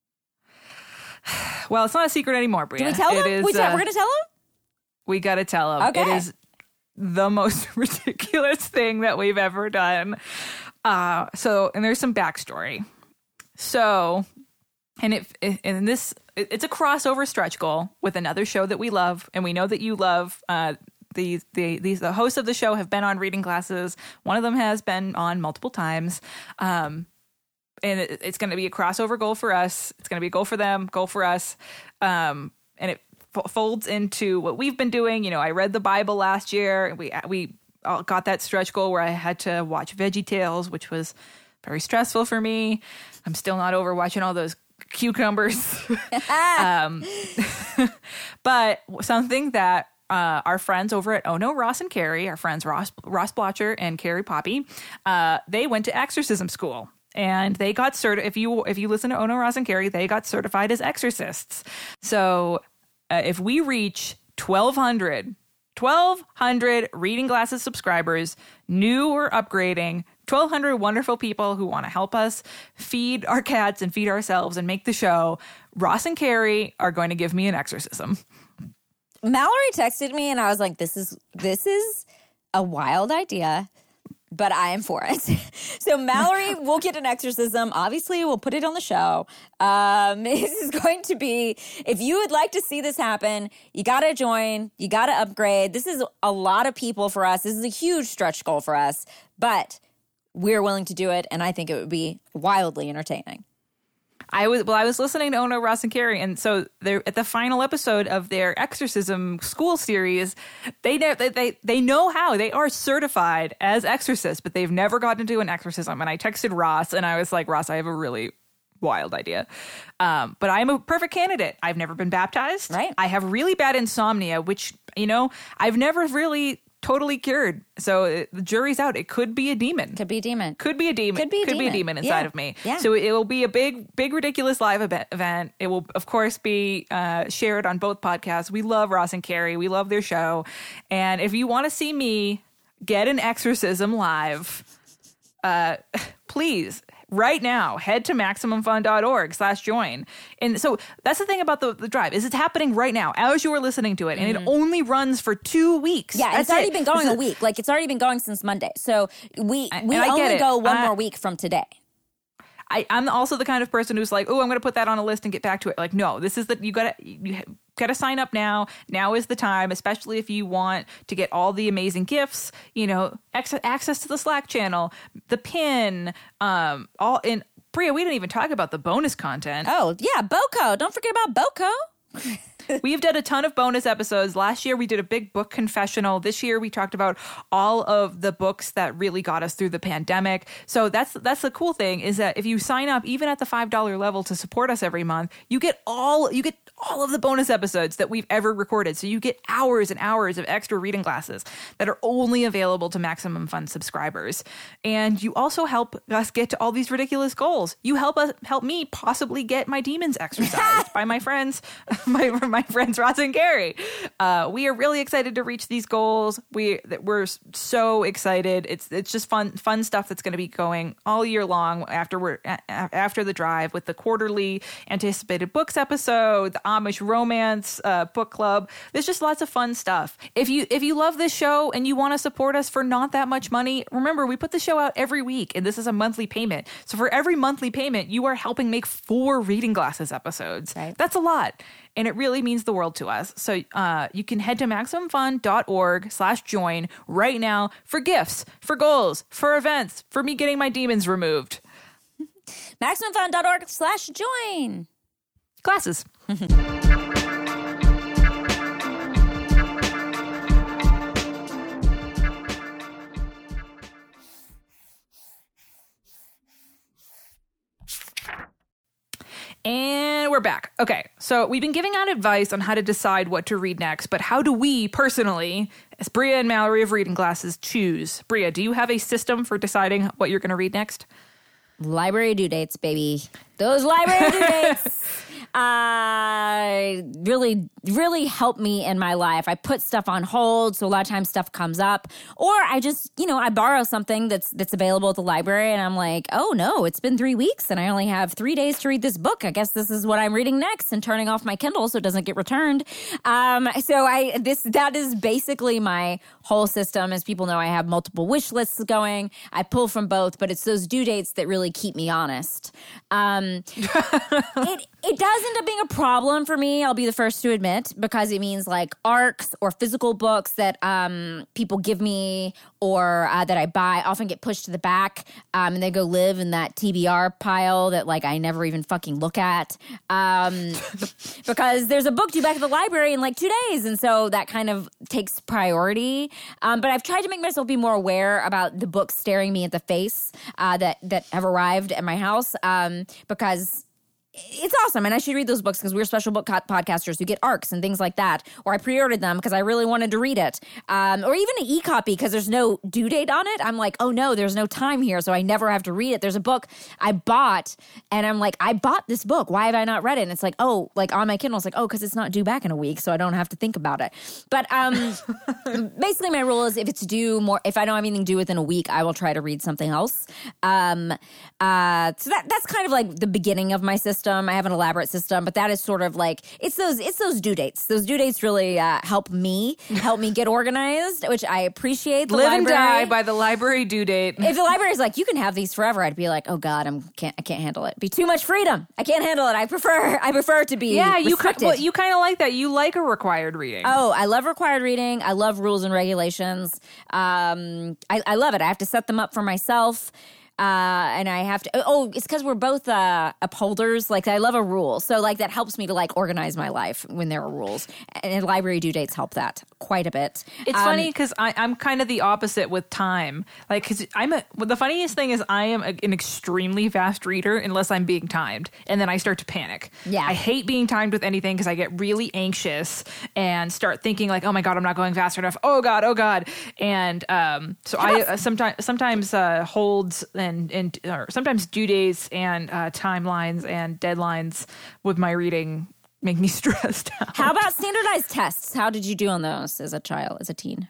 Well, it's not a secret anymore, Bria. Do we tell it them? Is, we tell, uh, we're going to tell them? We got to tell them. Okay. It is the most ridiculous thing that we've ever done. Uh, so, and there's some backstory. So... And it, and this, it's a crossover stretch goal with another show that we love, and we know that you love. Uh, the the these the hosts of the show have been on Reading Glasses. One of them has been on multiple times, um, and it, it's going to be a crossover goal for us. It's going to be a goal for them, goal for us, um, and it f- folds into what we've been doing. You know, I read the Bible last year. We we got that stretch goal where I had to watch VeggieTales, which was very stressful for me. I'm still not over watching all those cucumbers. um, but something that uh, our friends over at Ono, Ross, and Carrie, our friends Ross, Ross Blotcher and Carrie Poppy, uh, they went to exorcism school. And they got certi- if you if you listen to Ono, Ross, and Carrie, they got certified as exorcists. So uh, if we reach twelve hundred. twelve hundred Reading Glasses subscribers, new or upgrading, twelve hundred wonderful people who want to help us feed our cats and feed ourselves and make the show. Ross and Carrie are going to give me an exorcism. Mallory texted me and I was like, this is this is a wild idea, but I am for it. So Mallory will get an exorcism. Obviously, we'll put it on the show. Um, this is going to be, if you would like to see this happen, you got to join. You got to upgrade. This is a lot of people for us. This is a huge stretch goal for us, but we're willing to do it, and I think it would be wildly entertaining. I was well. I was listening to Ono, Ross, and Carrie, and so they're at the final episode of their exorcism school series. They know they, they they know how they are certified as exorcists, but they've never gotten to do an exorcism. And I texted Ross, and I was like, Ross, I have a really wild idea, um, but I'm a perfect candidate. I've never been baptized. Right. I have really bad insomnia, which you know I've never really totally cured. So it, the jury's out. It could be a demon. Could be a demon. Could be a demon. Could be a could demon. be a demon inside Yeah. of me. Yeah. So it will be a big, big, ridiculous live event. event. It will, of course, be uh, shared on both podcasts. We love Ross and Carrie. We love their show. And if you want to see me get an exorcism live, uh, please, right now, head to MaximumFun.org slash join. And so that's the thing about the, the drive is it's happening right now as you are listening to it. And Mm-hmm. it only runs for two weeks. Yeah, That's it's already it. been going This a is- week. Like, it's already been going since Monday. So we I- we and I get only it. go one I- more week from today. I, I'm also the kind of person who's like, oh, I'm going to put that on a list and get back to it. Like, no, this is the, you got to, you got to sign up now. Now is the time, especially if you want to get all the amazing gifts, you know, ex- access to the Slack channel, the pin, um, all in. Bria, we didn't even talk about the bonus content. Oh, yeah, Boko. Don't forget about Boko. We've done a ton of bonus episodes. Last year, we did a big book confessional. This year, we talked about all of the books that really got us through the pandemic. So that's that's the cool thing is that if you sign up, even at the five dollars level to support us every month, you get all you get all of the bonus episodes that we've ever recorded. So you get hours and hours of extra reading classes that are only available to Maximum Fun subscribers. And you also help us get to all these ridiculous goals. You help us help me possibly get my demons exercised by my friends, my my friends Ross and Carrie. Uh, we are really excited to reach these goals. We we're so excited. It's it's just fun fun stuff that's going to be going all year long after we're after the drive with the quarterly anticipated books episode, the Amish romance uh, book club. There's just lots of fun stuff. If you if you love this show and you want to support us for not that much money, remember we put the show out every week and this is a monthly payment. So for every monthly payment, you are helping make four Reading Glasses episodes. Right. That's a lot. And it really means the world to us. So uh, you can head to MaximumFun.org slash join right now for gifts, for goals, for events, for me getting my demons removed. MaximumFun.org slash join. Classes. And we're back. Okay, so we've been giving out advice on how to decide what to read next, but how do we personally, as Bria and Mallory of Reading Glasses, choose? Bria, do you have a system for deciding what you're going to read next? Library due dates, baby. Those library due dates uh, really, really help me in my life. I put stuff on hold, so a lot of times stuff comes up. Or I just, you know, I borrow something that's that's available at the library, and I'm like, oh no, it's been three weeks, and I only have three days to read this book. I guess this is what I'm reading next, and turning off my Kindle so it doesn't get returned. Um, so I this that is basically my whole system. As people know, I have multiple wish lists going. I pull from both, but it's those due dates that really keep me honest. Um, it it does end up being a problem for me, I'll be the first to admit, because it means like ARCs or physical books that um, people give me or uh, that I buy often get pushed to the back um, and they go live in that T B R pile that like I never even fucking look at um, because there's a book due back at the library in like two days. And so that kind of takes priority. Um, but I've tried to make myself be more aware about the books staring me at the face uh, that, that have arrived at my house um, because it's awesome. And I should read those books because we're special book podcasters who get ARCs and things like that. Or I pre-ordered them because I really wanted to read it. Um, or even an e-copy because there's no due date on it. I'm like, oh no, there's no time here, so I never have to read it. There's a book I bought and I'm like, I bought this book. Why have I not read it? And it's like, oh, like on my Kindle, it's like, oh, because it's not due back in a week, so I don't have to think about it. But um, basically my rule is if it's due more, if I don't have anything due within a week, I will try to read something else. Um, uh, so that that's kind of like the beginning of my system. I have an elaborate system, but that is sort of like it's those it's those due dates. Those due dates really uh, help me help me get organized, which I appreciate. The Live library. and die by the library due date. If the library is like you can have these forever, I'd be like, oh god, I'm can't I can't handle it. Be too much freedom. I can't handle it. I prefer I prefer to be yeah. You restricted. well, you kind of like that. You like a required reading. Oh, I love required reading. I love rules and regulations. Um, I, I love it. I have to set them up for myself. Uh, and I have to, oh, it's because we're both uh, upholders. Like, I love a rule. So, like, that helps me to, like, organize my life when there are rules. And library due dates help that quite a bit. It's um, funny because I'm kind of the opposite with time. Like, because I'm a, well, the funniest thing is I am a, an extremely fast reader unless I'm being timed. And then I start to panic. Yeah. I hate being timed with anything because I get really anxious and start thinking, like, oh my God, I'm not going fast enough. Oh God, oh God. And um, so I uh, sometimes, sometimes uh, holds and And, and or sometimes due dates and uh, timelines and deadlines with my reading make me stressed out. How about standardized tests? How did you do on those as a child, as a teen?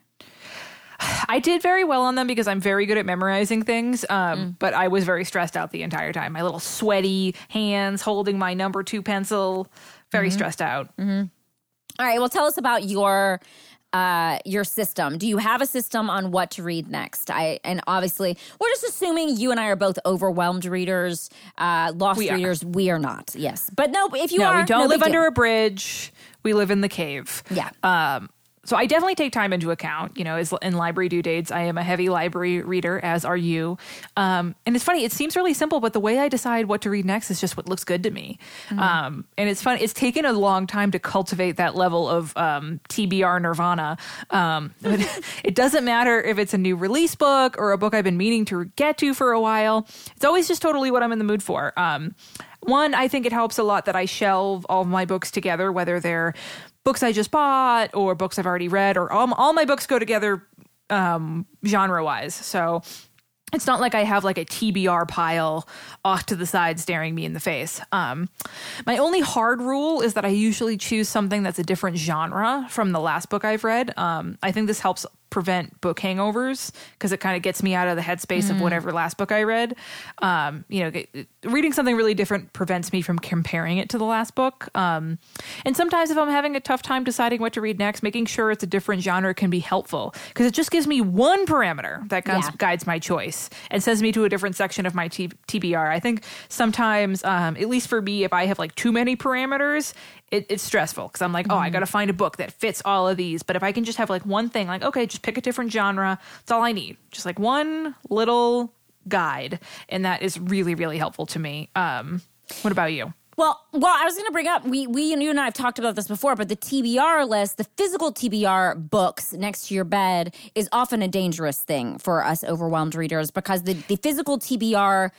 I did very well on them because I'm very good at memorizing things, um, mm. but I was very stressed out the entire time. My little sweaty hands holding my number two pencil, very mm-hmm. stressed out. Mm-hmm. All right, well, tell us about your... Uh, your system. Do you have a system on what to read next? I and obviously we're just assuming you and I are both overwhelmed readers, uh, lost we readers. We are not. Yes, but no. If you no, are, we don't no live under deal. a bridge. We live in the cave. Yeah. Um. So I definitely take time into account, you know, as in library due dates. I am a heavy library reader, as are you. Um, and it's funny, it seems really simple, but the way I decide what to read next is just what looks good to me. Mm-hmm. Um, and it's fun. It's taken a long time to cultivate that level of um, T B R nirvana. Um, but it doesn't matter if it's a new release book or a book I've been meaning to get to for a while. It's always just totally what I'm in the mood for. Um, one, I think it helps a lot that I shelve all of my books together, whether they're books I just bought or books I've already read, or all, all my books go together um, genre-wise. So it's not like I have like a T B R pile off to the side staring me in the face. Um, my only hard rule is that I usually choose something that's a different genre from the last book I've read. Um, I think this helps prevent book hangovers because it kind of gets me out of the headspace mm. of whatever last book I read. Um, you know, it, reading something really different prevents me from comparing it to the last book. Um, and sometimes if I'm having a tough time deciding what to read next, making sure it's a different genre can be helpful because it just gives me one parameter that guides, yeah. guides my choice and sends me to a different section of my T- TBR. I think sometimes, um, at least for me, if I have like too many parameters, It, it's stressful because I'm like, oh, mm-hmm. I got to find a book that fits all of these. But if I can just have like one thing, like, okay, just pick a different genre. That's all I need. Just like one little guide. And that is really, really helpful to me. Um, what about you? Well, well, I was going to bring up, we, we, and you and I have talked about this before, but the T B R list, the physical T B R books next to your bed is often a dangerous thing for us overwhelmed readers because the, the physical T B R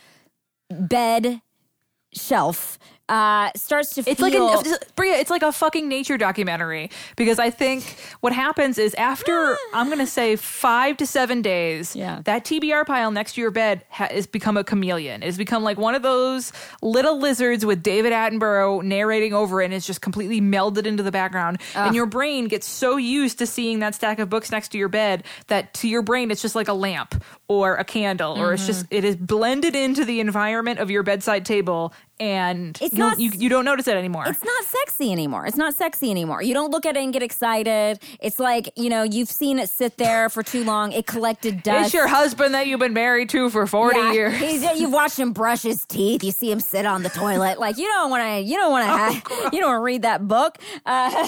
bed shelf uh, starts to it's feel... Like a, Bria, it's like a fucking nature documentary because I think what happens is after, I'm going to say five to seven days, yeah. that T B R pile next to your bed ha- has become a chameleon. It's become like one of those little lizards with David Attenborough narrating over it and it's just completely melded into the background. Ugh. And your brain gets so used to seeing that stack of books next to your bed that to your brain it's just like a lamp or a candle mm-hmm. or it's just, it is blended into the environment of your bedside table and it's you, not, you you don't notice it anymore. It's not sexy anymore. It's not sexy anymore. You don't look at it and get excited. It's like, you know, you've seen it sit there for too long. It collected dust. It's your husband that you've been married to for forty yeah, years. He's, you've watched him brush his teeth. You see him sit on the toilet. Like, you don't want to, you don't want to, oh, you don't want to read that book. Uh,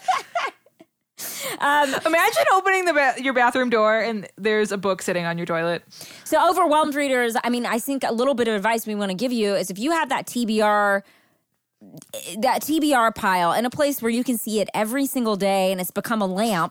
Um, Imagine opening the ba- your bathroom door and there's a book sitting on your toilet. So overwhelmed readers, I mean, I think a little bit of advice we want to give you is if you have that T B R, that T B R pile in a place where you can see it every single day and it's become a lamp,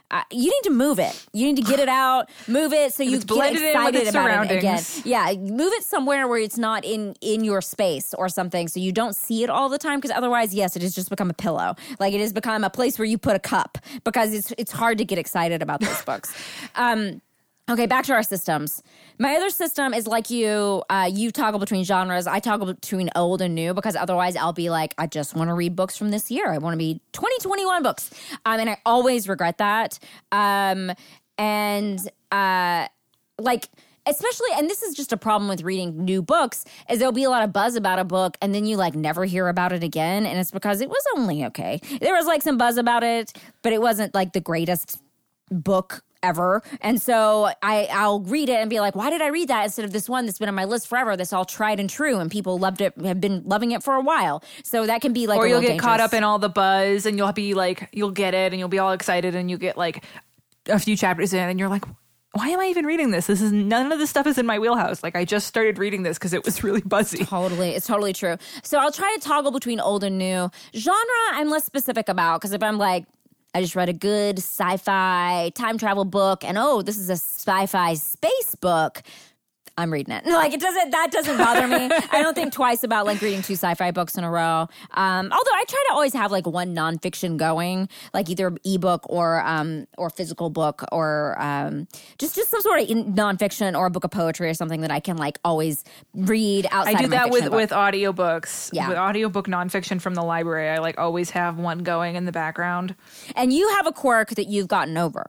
Uh, you need to move it. You need to get it out, move it so you it's get blended in with excited its about it again. surroundings. Yeah, move it somewhere where it's not in in your space or something, so you don't see it all the time. Because otherwise, yes, it has just become a pillow. Like it has become a place where you put a cup because it's it's hard to get excited about those books. Um, Okay, back to our systems. My other system is like you, uh, you toggle between genres. I toggle between old and new because otherwise I'll be like, I just want to read books from this year. I want to be twenty twenty-one books. Um, and I always regret that. Um, and uh, like, especially, and this is just a problem with reading new books, is there'll be a lot of buzz about a book and then you like never hear about it again. And it's because it was only okay. There was like some buzz about it, but it wasn't like the greatest book ever. And so I, I'll read it and be like, why did I read that instead of this one that's been on my list forever, that's all tried and true and people loved it, have been loving it for a while. So that can be like, or a you'll little get dangerous. caught up in all the buzz and you'll be like, you'll get it and you'll be all excited and you get like a few chapters in and you're like, why am I even reading this? This is none of this stuff is in my wheelhouse. Like I just started reading this because it was really buzzy. Totally. It's totally true. So I'll try to toggle between old and new. Genre, I'm less specific about because if I'm like, I just read a good sci-fi time travel book and oh, this is a sci-fi space book, I'm reading it. Like it doesn't, that doesn't bother me. I don't think twice about like reading two sci-fi books in a row. Um, although I try to always have like one nonfiction going, like either ebook or um, or physical book or um, just just some sort of in- nonfiction or a book of poetry or something that I can like always read outside. I do of my that with fiction book. with audiobooks. Yeah. With audiobook nonfiction from the library, I like always have one going in the background. And you have a quirk that you've gotten over.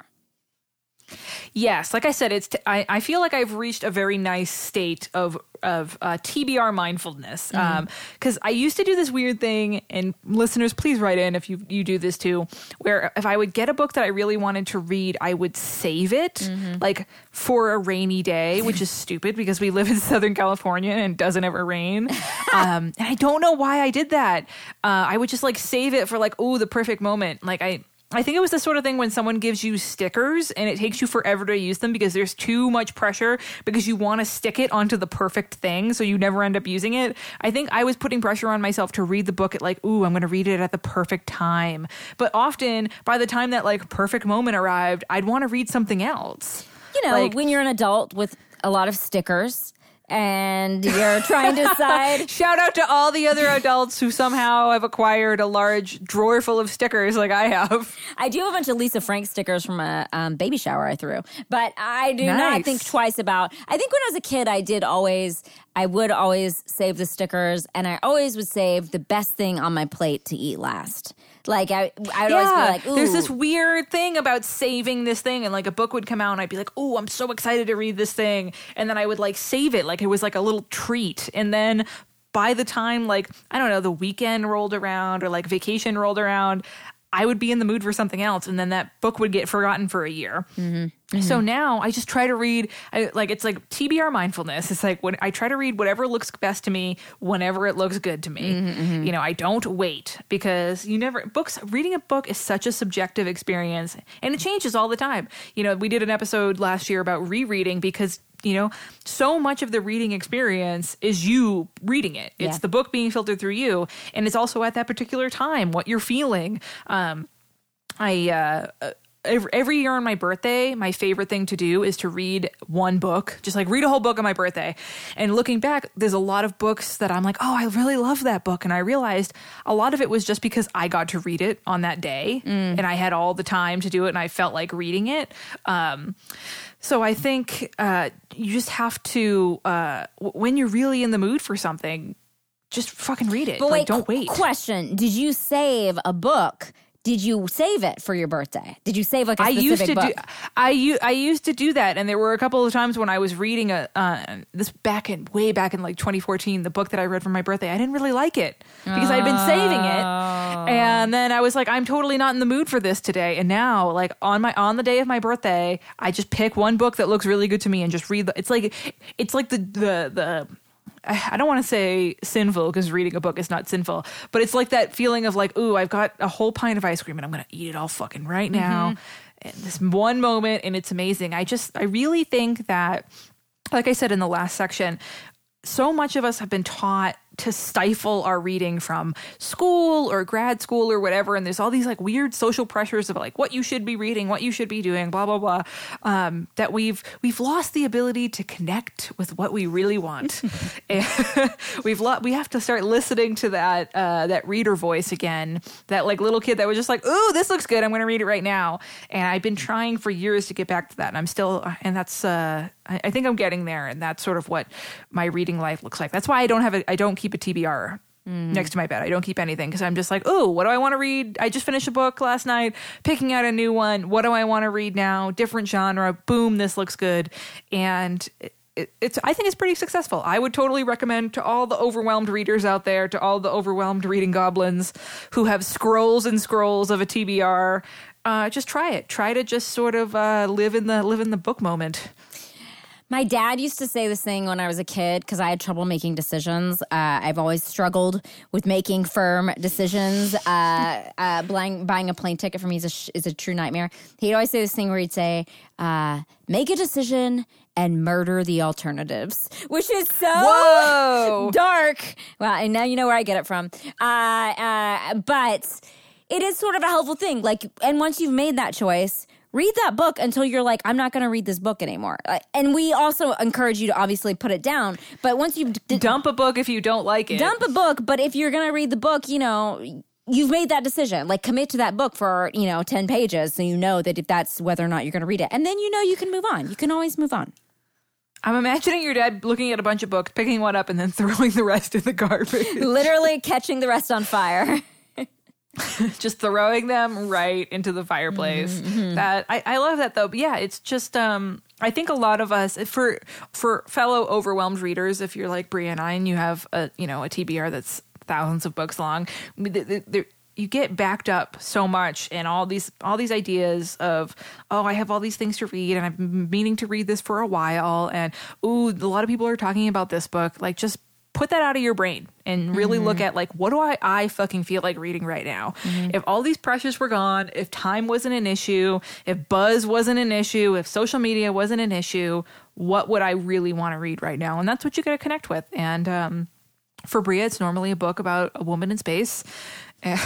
Yes, like I said, it's. T- I, I feel like I've reached a very nice state of of uh, T B R mindfulness. Because Mm-hmm. um, I used to do this weird thing, and listeners, please write in if you you do this too. Where if I would get a book that I really wanted to read, I would save it Mm-hmm. like for a rainy day, which is stupid because we live in Southern California and it doesn't ever rain. Um, and I don't know why I did that. Uh, I would just like save it for like, oh, the perfect moment. Like I. I think it was the sort of thing when someone gives you stickers and it takes you forever to use them because there's too much pressure because you want to stick it onto the perfect thing so you never end up using it. I think I was putting pressure on myself to read the book at like, ooh, I'm going to read it at the perfect time. But often by the time that like perfect moment arrived, I'd want to read something else. You know, Like- when you're an adult with a lot of stickers and you're trying to decide. Shout out to all the other adults who somehow have acquired a large drawer full of stickers like I have. I do have a bunch of Lisa Frank stickers from a um, baby shower I threw, but I do Nice. not think twice about. I think when I was a kid, I did always, I would always save the stickers, and I always would save the best thing on my plate to eat last. Like I, I would always be like, ooh. There's this weird thing about saving this thing, and like a book would come out, and I'd be like, "Oh, I'm so excited to read this thing," and then I would like save it like it was like a little treat, and then by the time like I don't know the weekend rolled around or like vacation rolled around, I would be in the mood for something else, and then that book would get forgotten for a year. Mm-hmm. Mm-hmm. So now I just try to read, I, like it's like T B R mindfulness. It's like when I try to read whatever looks best to me, whenever it looks good to me. Mm-hmm, mm-hmm. You know, I don't wait because you never books. Reading a book is such a subjective experience, and it changes all the time. You know, we did an episode last year about rereading because. You know, so much of the reading experience is you reading it. It's Yeah. the book being filtered through you. And it's also at that particular time, what you're feeling. Um, I, uh, every, every year on my birthday, my favorite thing to do is to read one book, just like read a whole book on my birthday. And looking back, there's a lot of books that I'm like, oh, I really love that book. And I realized a lot of it was just because I got to read it on that day mm. and I had all the time to do it and I felt like reading it. Um, So I think uh, you just have to, uh, w- when you're really in the mood for something, just fucking read it. But like, wait, don't wait. Question: did you save a book? Did you save it for your birthday? Did you save like a I specific used to book? do. I u- I used to do that, and there were a couple of times when I was reading a uh, this back in way back in like twenty fourteen, the book that I read for my birthday. I didn't really like it because I'd been saving it, and then I was like, I'm totally not in the mood for this today. And now, like on my on the day of my birthday, I just pick one book that looks really good to me and just read. The, it's like it's like the the the. I don't want to say sinful because reading a book is not sinful, but it's like that feeling of like, ooh, I've got a whole pint of ice cream and I'm going to eat it all fucking right now. Mm-hmm. And this one moment and it's amazing. I just, I really think that, like I said in the last section, so much of us have been taught to stifle our reading from school or grad school or whatever. And there's all these like weird social pressures of like what you should be reading, what you should be doing, blah, blah, blah. Um, that we've, we've lost the ability to connect with what we really want. And we've lo- we have to start listening to that, uh, that reader voice again, that like little kid that was just like, ooh, this looks good. I'm going to read it right now. And I've been trying for years to get back to that. And I'm still, and that's, uh, I, I think I'm getting there. And that's sort of what my reading life looks like. That's why I don't have a, I don't keep a T B R mm. next to my bed. I don't keep anything because I'm just like, oh, what do I want to read? I just finished a book last night, picking out a new one. What do I want to read now? Different genre. Boom, this looks good. And it, it, it's, I think it's pretty successful. I would totally recommend to all the overwhelmed readers out there, to all the overwhelmed reading goblins who have scrolls and scrolls of a T B R. Uh, just try it. Try to just sort of uh, live in the live in the book moment. My dad used to say this thing when I was a kid because I had trouble making decisions. Uh, I've always struggled with making firm decisions. Uh, uh, buying, buying a plane ticket for me is a, sh- is a true nightmare. He'd always say this thing where he'd say, uh, make a decision and murder the alternatives, which is so Whoa. dark. Well, and now you know where I get it from. Uh, uh, but it is sort of a helpful thing. Like, and once you've made that choice, read that book until you're like, I'm not going to read this book anymore. Uh, and we also encourage you to obviously put it down. But once you d- dump a book if you don't like it. Dump a book, but if you're going to read the book, you know, you've made that decision. Like, commit to that book for, you know, ten pages so you know that if that's whether or not you're going to read it. And then you know you can move on. You can always move on. I'm imagining your dad looking at a bunch of books, picking one up, and then throwing the rest in the garbage. Literally catching the rest on fire. Just throwing them right into the fireplace. Mm-hmm. That I, I love that though. But yeah, it's just um, I think a lot of us, for for fellow overwhelmed readers, if you're like Bria and I, and you have a you know a T B R that's thousands of books long, the, the, you get backed up so much in all these all these ideas of, oh, I have all these things to read and I've been meaning to read this for a while, and ooh, a lot of people are talking about this book. Like, just put that out of your brain and really mm-hmm. look at like, what do I, I fucking feel like reading right now? Mm-hmm. If all these pressures were gone, if time wasn't an issue, if buzz wasn't an issue, if social media wasn't an issue, what would I really want to read right now? And that's what you got to connect with. And um, for Bria, it's normally a book about a woman in space. And,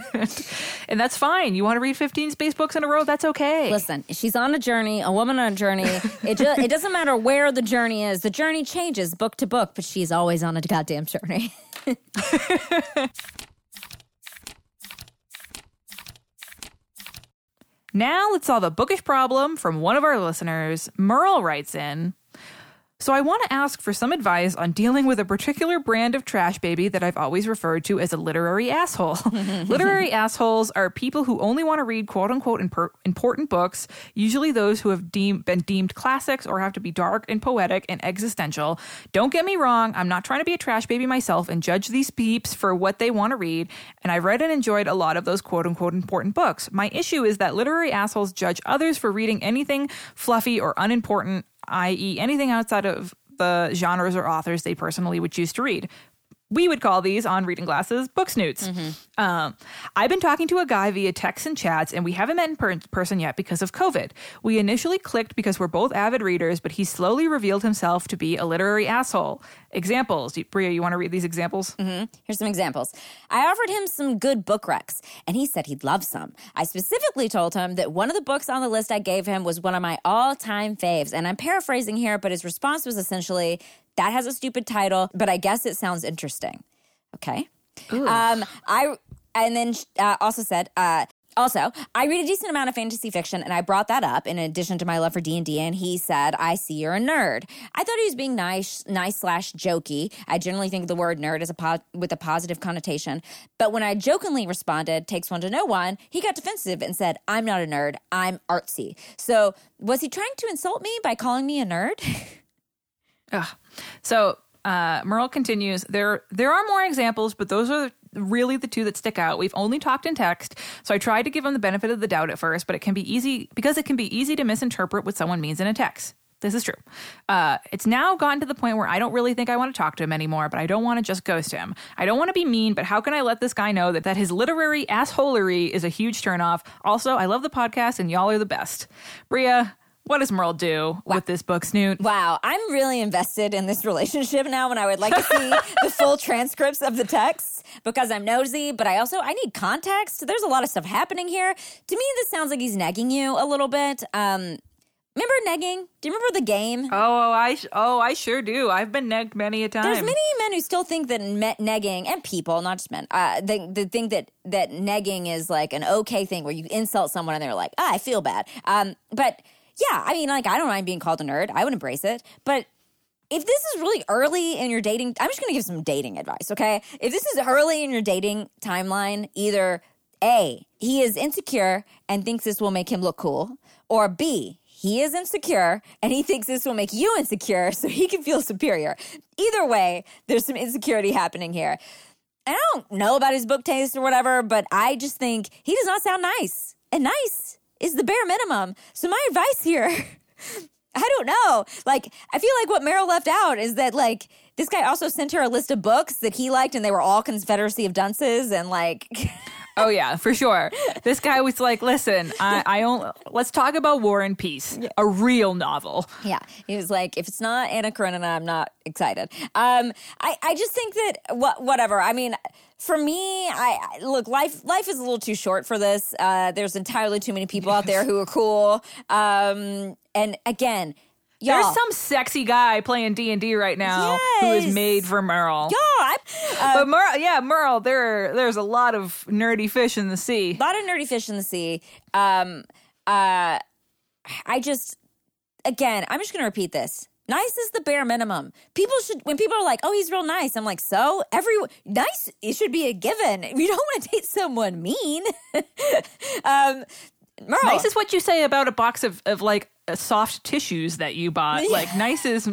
and that's fine. You want to read fifteen space books in a row? That's okay. Listen, she's on a journey, a woman on a journey. It just, it doesn't matter where the journey is. The journey changes book to book, but she's always on a goddamn journey. Now let's solve a bookish problem from one of our listeners. Merle writes in, so I want to ask for some advice on dealing with a particular brand of trash baby that I've always referred to as a literary asshole. Literary assholes are people who only want to read quote-unquote imper- important books, usually those who have deemed, been deemed classics or have to be dark and poetic and existential. Don't get me wrong, I'm not trying to be a trash baby myself and judge these peeps for what they want to read, and I've read and enjoyed a lot of those quote-unquote important books. My issue is that literary assholes judge others for reading anything fluffy or unimportant, that is anything outside of the genres or authors they personally would choose to read. We would call these on Reading Glasses book snoots. Mm-hmm. Um, I've been talking to a guy via texts and chats, and we haven't met in per- person yet because of COVID. We initially clicked because we're both avid readers, but he slowly revealed himself to be a literary asshole. Examples. Bria, you want to read these examples? Mm-hmm. Here's some examples. I offered him some good book recs, and he said he'd love some. I specifically told him that one of the books on the list I gave him was one of my all-time faves, and I'm paraphrasing here, but his response was essentially, that has a stupid title, but I guess it sounds interesting. Okay. Um, I and then uh, also said, uh, also, I read a decent amount of fantasy fiction, and I brought that up in addition to my love for D and D, and he said, I see you're a nerd. I thought he was being nice, nice slash jokey. I generally think of the word nerd as a po- with a positive connotation. But when I jokingly responded, takes one to know one, he got defensive and said, I'm not a nerd, I'm artsy. So was he trying to insult me by calling me a nerd? Ugh. So uh, Merle continues, there there are more examples, but those are really the two that stick out. We've only talked in text, so I tried to give him the benefit of the doubt at first, but it can be easy because it can be easy to misinterpret what someone means in a text. This is true. Uh, it's now gotten to the point where I don't really think I want to talk to him anymore, but I don't want to just ghost him. I don't want to be mean, but how can I let this guy know that, that his literary assholery is a huge turnoff? Also, I love the podcast and y'all are the best. Bria, What does Merle do wow. with this book, Snoot? Wow, I'm really invested in this relationship now, and I would like to see the full transcripts of the texts because I'm nosy, but I also, I need context. There's a lot of stuff happening here. To me, this sounds like he's negging you a little bit. Um, remember negging? Do you remember the game? Oh, I oh, I sure do. I've been negged many a time. There's many men who still think that me- negging, and people, not just men, uh, they, they think that, that negging is like an okay thing where you insult someone and they're like, ah, I feel bad. Um, but... Yeah, I mean, like, I don't mind being called a nerd. I would embrace it. But if this is really early in your dating, I'm just going to give some dating advice, okay? If this is early in your dating timeline, either A, he is insecure and thinks this will make him look cool, or B, he is insecure and he thinks this will make you insecure so he can feel superior. Either way, there's some insecurity happening here. And I don't know about his book taste or whatever, but I just think he does not sound nice. And nice is the bare minimum. So my advice here, I don't know. Like, I feel like what Meryl left out is that, like, this guy also sent her a list of books that he liked, and they were all Confederacy of Dunces, and, like... Oh, yeah, for sure. This guy was like, listen, I, I only, let's talk about War and Peace, yeah. a real novel. Yeah. He was like, if it's not Anna Karenina, I'm not excited. Um, I, I just think that, wh- whatever. I mean... For me, I look, life life is a little too short for this. Uh, there's entirely too many people out there who are cool. Um, and again, y'all, there's some sexy guy playing D and D right now yes. who is made for Merle. Yeah, I, uh, but Merle, yeah, Merle, there there's a lot of nerdy fish in the sea. A lot of nerdy fish in the sea. Um, uh, I just, again, I'm just going to repeat this. Nice is the bare minimum. People should, when people are like, oh, he's real nice, I'm like, so? Every, nice, it should be a given. You don't want to date someone mean. um, Merle. Nice is what you say about a box of, of like, uh, soft tissues that you bought. Yeah. Like, nice is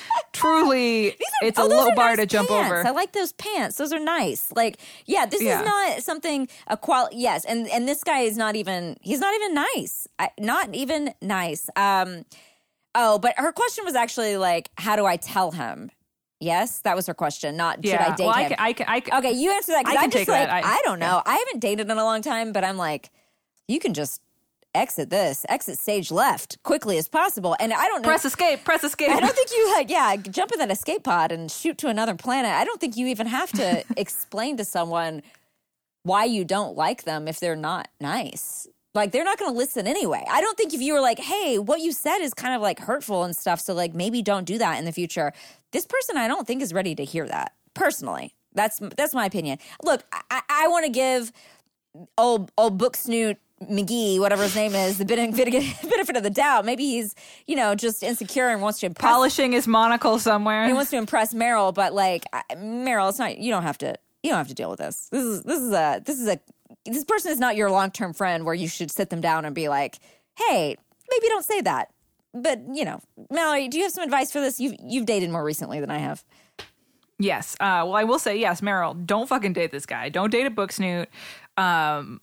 truly, are, it's oh, a low bar nice to jump pants. over. I like those pants. Those are nice. Like, yeah, this yeah. is not something, a quality, yes, and, and this guy is not even, he's not even nice. I, not even nice. Um... Oh, but her question was actually like, how do I tell him? Yes, that was her question. Not should yeah. I date well, him? I can, I can, I can, okay, you answer that. I can I'm take just like, that. I, I don't know. Yeah. I haven't dated in a long time, but I'm like, you can just exit this, exit stage left quickly as possible. And I don't know. Press escape, press escape. I don't think you like, yeah, jump in that escape pod and shoot to another planet. I don't think you even have to explain to someone why you don't like them if they're not nice. Like, they're not going to listen anyway. I don't think if you were like, hey, what you said is kind of like hurtful and stuff, so like maybe don't do that in the future. This person, I don't think is ready to hear that, personally. That's that's my opinion. Look, I, I want to give old old book snoot McGee, whatever his name is, the benefit of the doubt. Maybe he's, you know, just insecure and wants to impress. Polishing his monocle somewhere. He wants to impress Meryl, but like, Meryl, it's not, you don't have to, you don't have to deal with this. This is, this is a, this is a, this person is not your long-term friend where you should sit them down and be like, hey, maybe don't say that. But, you know, Mallory, do you have some advice for this? You've, you've dated more recently than I have. Yes. Uh, well, I will say, yes, Meryl, don't fucking date this guy. Don't date a book snoot. Um,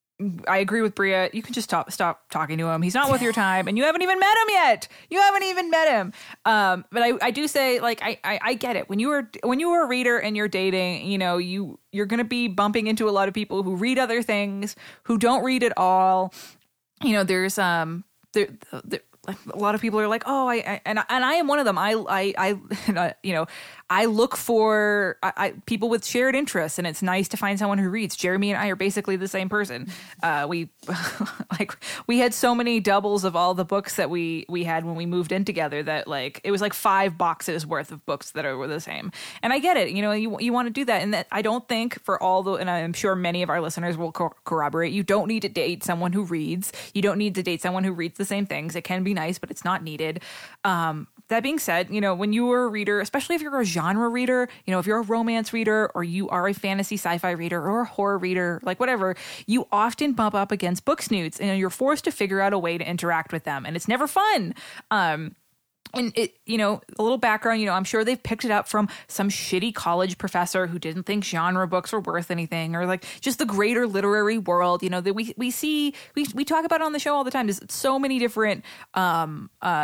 I agree with Bria. You can just stop, stop talking to him. He's not worth your time, and you haven't even met him yet. You haven't even met him. Um, but I, I do say, like, I, I, I get it. When you were when you were a reader and you're dating, you know, you you're gonna be bumping into a lot of people who read other things, who don't read at all. You know, there's um, there, there a lot of people are like, oh, I, I and I, and I am one of them. I I I you know, I look for I, I, people with shared interests, and it's nice to find someone who reads. Jeremy and I are basically the same person. Uh, we like we had so many doubles of all the books that we we had when we moved in together that like it was like five boxes worth of books that are were the same. And I get it. You know, you you want to do that, and that I don't think for all the, and I'm sure many of our listeners will co- corroborate. You don't need to date someone who reads. You don't need to date someone who reads the same things. It can be nice, but it's not needed. Um, that being said, you know, when you are a reader, especially if you're a genre reader, you know, if you're a romance reader or you are a fantasy sci-fi reader or a horror reader, like whatever, you often bump up against book snoots and you're forced to figure out a way to interact with them. And it's never fun. Um, And it, you know, a little background, you know, I'm sure they've picked it up from some shitty college professor who didn't think genre books were worth anything, or like just the greater literary world, you know, that we, we see, we, we talk about on the show all the time. There's so many different, um, uh,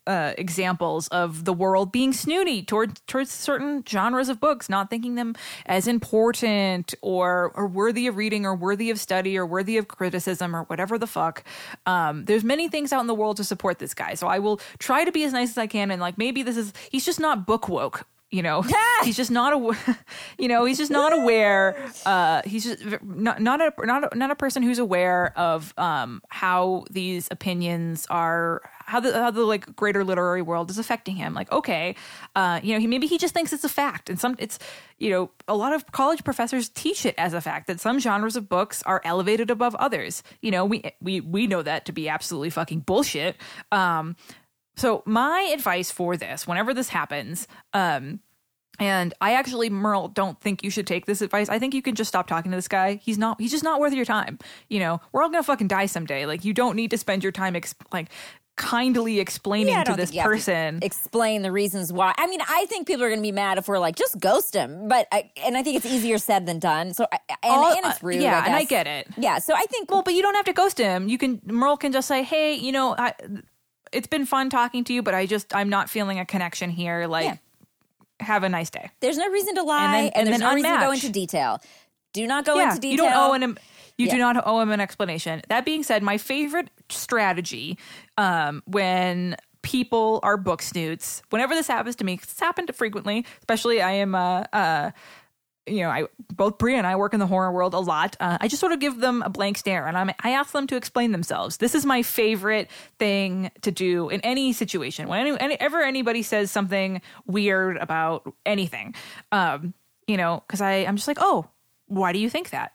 uh, examples of the world being snooty towards towards certain genres of books, not thinking them as important or or worthy of reading or worthy of study or worthy of criticism or whatever the fuck. Um, there's many things out in the world to support this guy, so I will try to be as nice as I can. And like maybe this is he's just not book woke. You know, he's just not a, you know, he's just not aware. Uh, he's just not not a not a, not a person who's aware of um, how these opinions are, how the how the like greater literary world is affecting him. Like, okay, uh, you know, he maybe he just thinks it's a fact, and some it's you know, a lot of college professors teach it as a fact that some genres of books are elevated above others. You know, we we we know that to be absolutely fucking bullshit. Um, So my advice for this, whenever this happens, um, and I actually, Merle, don't think you should take this advice. I think you can just stop talking to this guy. He's not, he's just not worth your time. You know, we're all going to fucking die someday. Like, you don't need to spend your time, ex- like, kindly explaining yeah, to this person. To explain the reasons why. I mean, I think people are going to be mad if we're like, just ghost him. But, I, and I think it's easier said than done. So, I, and, all, and it's rude, uh, yeah, I and I get it. Yeah, so I think. Well, but you don't have to ghost him. You can, Merle can just say, hey, you know, I, it's been fun talking to you, but I just, I'm not feeling a connection here. Like, yeah. Have a nice day. There's no reason to lie, and, then, and, and there's no unmatch. reason to go into detail. Do not go yeah, into detail. You don't owe him. You yeah. do not owe him an explanation. That being said, my favorite strategy um, when people are book snoots, whenever this happens to me, it's happened frequently. Especially, I am. Uh, uh, you know, I both Bria and I work in the horror world a lot. Uh, I just sort of give them a blank stare, and I'm, I ask them to explain themselves. This is my favorite thing to do in any situation. When any, any, ever anybody says something weird about anything, um, you know, because I I'm just like, oh, why do you think that?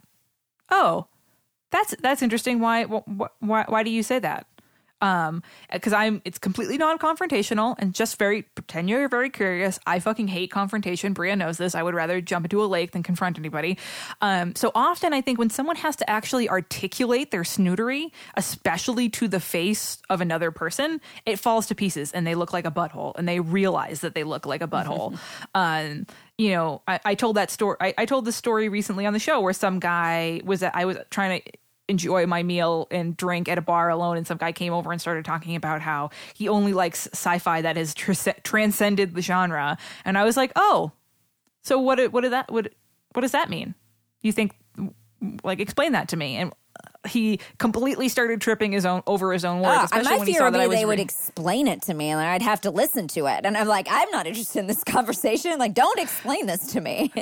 Oh, that's that's interesting. Why why why do you say that? Um, because I'm, it's completely non-confrontational and just very, pretend you're very curious. I fucking hate confrontation. Bria knows this. I would rather jump into a lake than confront anybody. Um, so often I think when someone has to actually articulate their snootery, especially to the face of another person, it falls to pieces and they look like a butthole and they realize that they look like a butthole. um, you know, I, I told that story, I, I told this story recently on the show where some guy was, I was trying to enjoy my meal and drink at a bar alone, and some guy came over and started talking about how he only likes sci-fi that has tr- transcended the genre. And I was like, oh, so what what did that what what does that mean? You think, like, explain that to me. And he completely started tripping his own over his own words. Oh, especially my when he fear saw would that be I was they would re- explain it to me, and I'd have to listen to it. And I'm like, I'm not interested in this conversation. Like, don't explain this to me.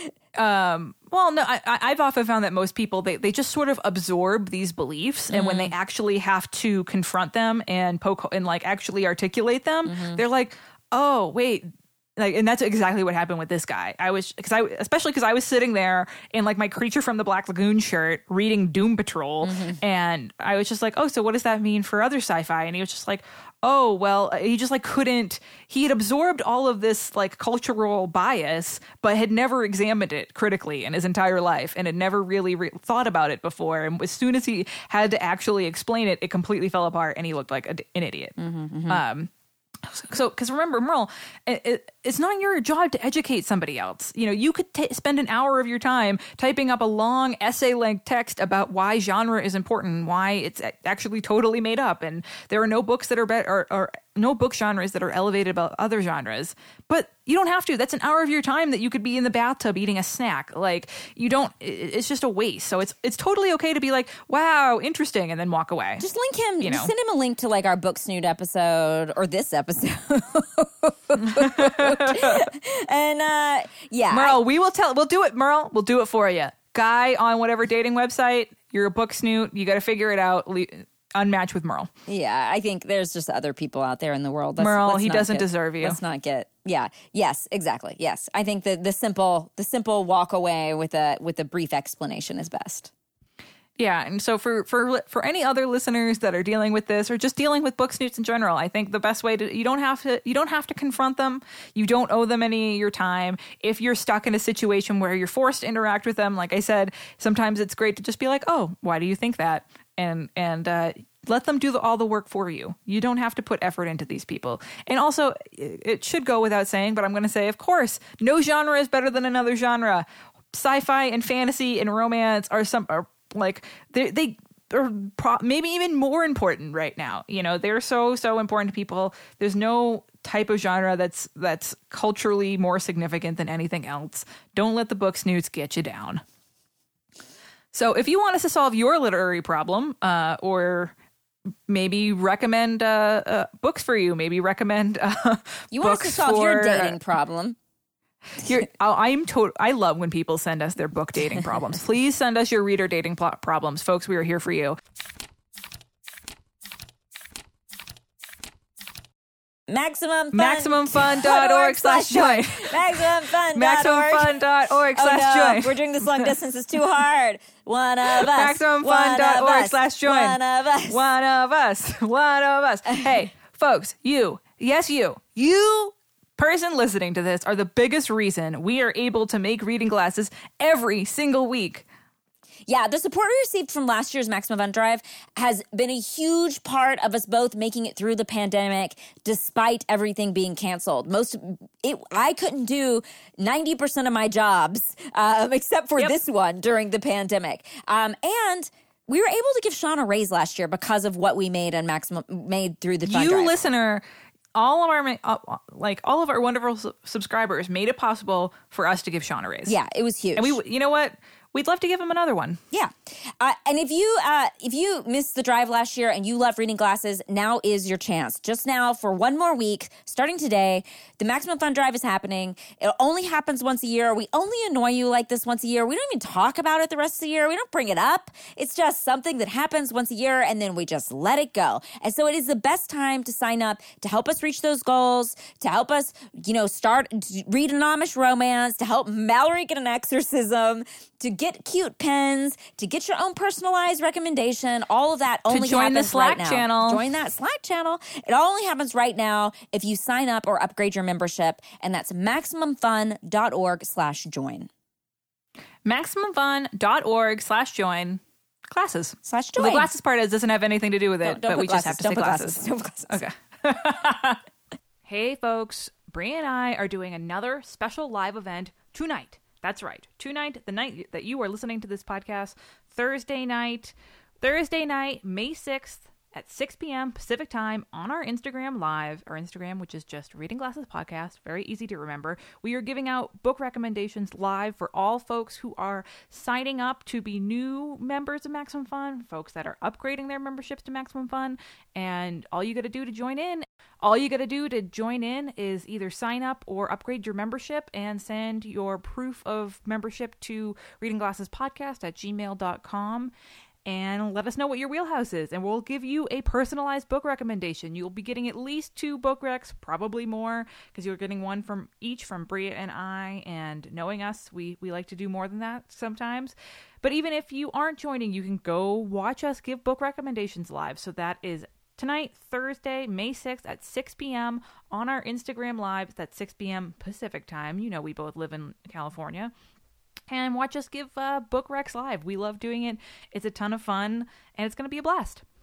um, well, no, I, I've often found that most people, they, they just sort of absorb these beliefs. And mm-hmm. when they actually have to confront them and poke and like actually articulate them, mm-hmm. they're like, oh, wait. Like, and that's exactly what happened with this guy. I was, because I, especially because I was sitting there in like my Creature from the Black Lagoon shirt reading Doom Patrol. Mm-hmm. And I was just like, oh, so what does that mean for other sci-fi? And he was just like, oh, well, he just like couldn't, he had absorbed all of this like cultural bias, but had never examined it critically in his entire life and had never really re- thought about it before. And as soon as he had to actually explain it, it completely fell apart and he looked like a, an idiot. Mm-hmm, mm-hmm. Um, So, because remember, Merle, it, it, it's not your job to educate somebody else. You know, you could t- spend an hour of your time typing up a long essay-length text about why genre is important, why it's actually totally made up, and there are no books that are better, or, or no book genres that are elevated above other genres. But you don't have to. That's an hour of your time that you could be in the bathtub eating a snack. Like, you don't. It's just a waste. So it's it's totally okay to be like, wow, interesting, and then walk away. Just link him. You know? Just send him a link to like our Book Snoot episode or this episode. and uh, yeah, Merle, I, we will tell. We'll do it, Merle. We'll do it for you. Guy on whatever dating website. You're a book snoot. You got to figure it out. Le- unmatch with Merle. Yeah, I think there's just other people out there in the world. Let's, Merle, let's he doesn't get, deserve you. Let's not get. Yeah. Yes. Exactly. Yes. I think the the simple the simple walk away with a with a brief explanation is best. Yeah, and so for for for any other listeners that are dealing with this or just dealing with book snoots in general, I think the best way to you don't have to you don't have to confront them. You don't owe them any of your time. If you're stuck in a situation where you're forced to interact with them, like I said, sometimes it's great to just be like, "Oh, why do you think that?" and and uh, let them do the, all the work for you. You don't have to put effort into these people. And also, it should go without saying, but I'm going to say, of course, no genre is better than another genre. Sci-fi and fantasy and romance are some are like they they are pro- maybe even more important right now. You know, they're so, so important to people. There's no type of genre that's that's culturally more significant than anything else. Don't let the book snoots get you down. So if you want us to solve your literary problem, uh, or maybe recommend uh, uh, books for you, maybe recommend uh, you want us to solve for, your dating problem. You're, I'm to- I love when people send us their book dating problems. Please send us your reader dating pl- problems, folks. We are here for you. Maximum fun. MaximumFun.org slash join. MaximumFun. MaximumFun.org slash oh, no. join. We're doing this long distance. It's too hard. One of us. MaximumFun.org slash join. One of us. One of us. One of us. Hey, folks, you. Yes, you. You. Person listening to this are the biggest reason we are able to make reading glasses every single week. Yeah, the support we received from last year's Maximum Fun Drive has been a huge part of us both making it through the pandemic despite everything being canceled. Most, it, I couldn't do ninety percent of my jobs um, except for yep. this one during the pandemic. Um, and we were able to give Sean a raise last year because of what we made on Maximum, made through the Fun You Drive. listener... All of our uh, like all of our wonderful su- subscribers made it possible for us to give Sean a raise. Yeah, it was huge. And we, you know what? We'd love to give him another one. Yeah. Uh, and if you uh, if you missed the drive last year and you love reading glasses, now is your chance. Just now for one more week, starting today, the Maximum Fun Drive is happening. It only happens once a year. We only annoy you like this once a year. We don't even talk about it the rest of the year. We don't bring it up. It's just something that happens once a year and then we just let it go. And so it is the best time to sign up to help us reach those goals, to help us, you know, start, read an Amish romance, to help Mallory get an exorcism, to get cute pens, to get your own personalized recommendation. All of that only to join happens the Slack right now. channel. Join that Slack channel. It only happens right now if you sign up or upgrade your membership, and that's MaximumFun.org slash join. MaximumFun.org slash join classes. Slash join. Well, the glasses part is, doesn't have anything to do with it, Don't, don't but we glasses. just have to don't say put glasses. Don't put glasses. Okay. Hey, folks. Brie and I are doing another special live event tonight. That's right. Tonight, the night that you are listening to this podcast, Thursday night, Thursday night, May sixth at six p.m. Pacific time on our Instagram live, our Instagram, which is just Reading Glasses Podcast. Very easy to remember. We are giving out book recommendations live for all folks who are signing up to be new members of Maximum Fun, folks that are upgrading their memberships to Maximum Fun, and all you got to do to join in All you got to do to join in is either sign up or upgrade your membership and send your proof of membership to Reading Glasses Podcast at gmail dot com and let us know what your wheelhouse is, and we'll give you a personalized book recommendation. You'll be getting at least two book recs, probably more, because you're getting one from each from Bria and I, and knowing us, we, we like to do more than that sometimes. But even if you aren't joining, you can go watch us give book recommendations live. So that is tonight, Thursday, May sixth at six p.m. on our Instagram Live. That's six p.m. Pacific time. You know we both live in California. And watch us give uh, book recs live. We love doing it. It's a ton of fun, and it's going to be a blast.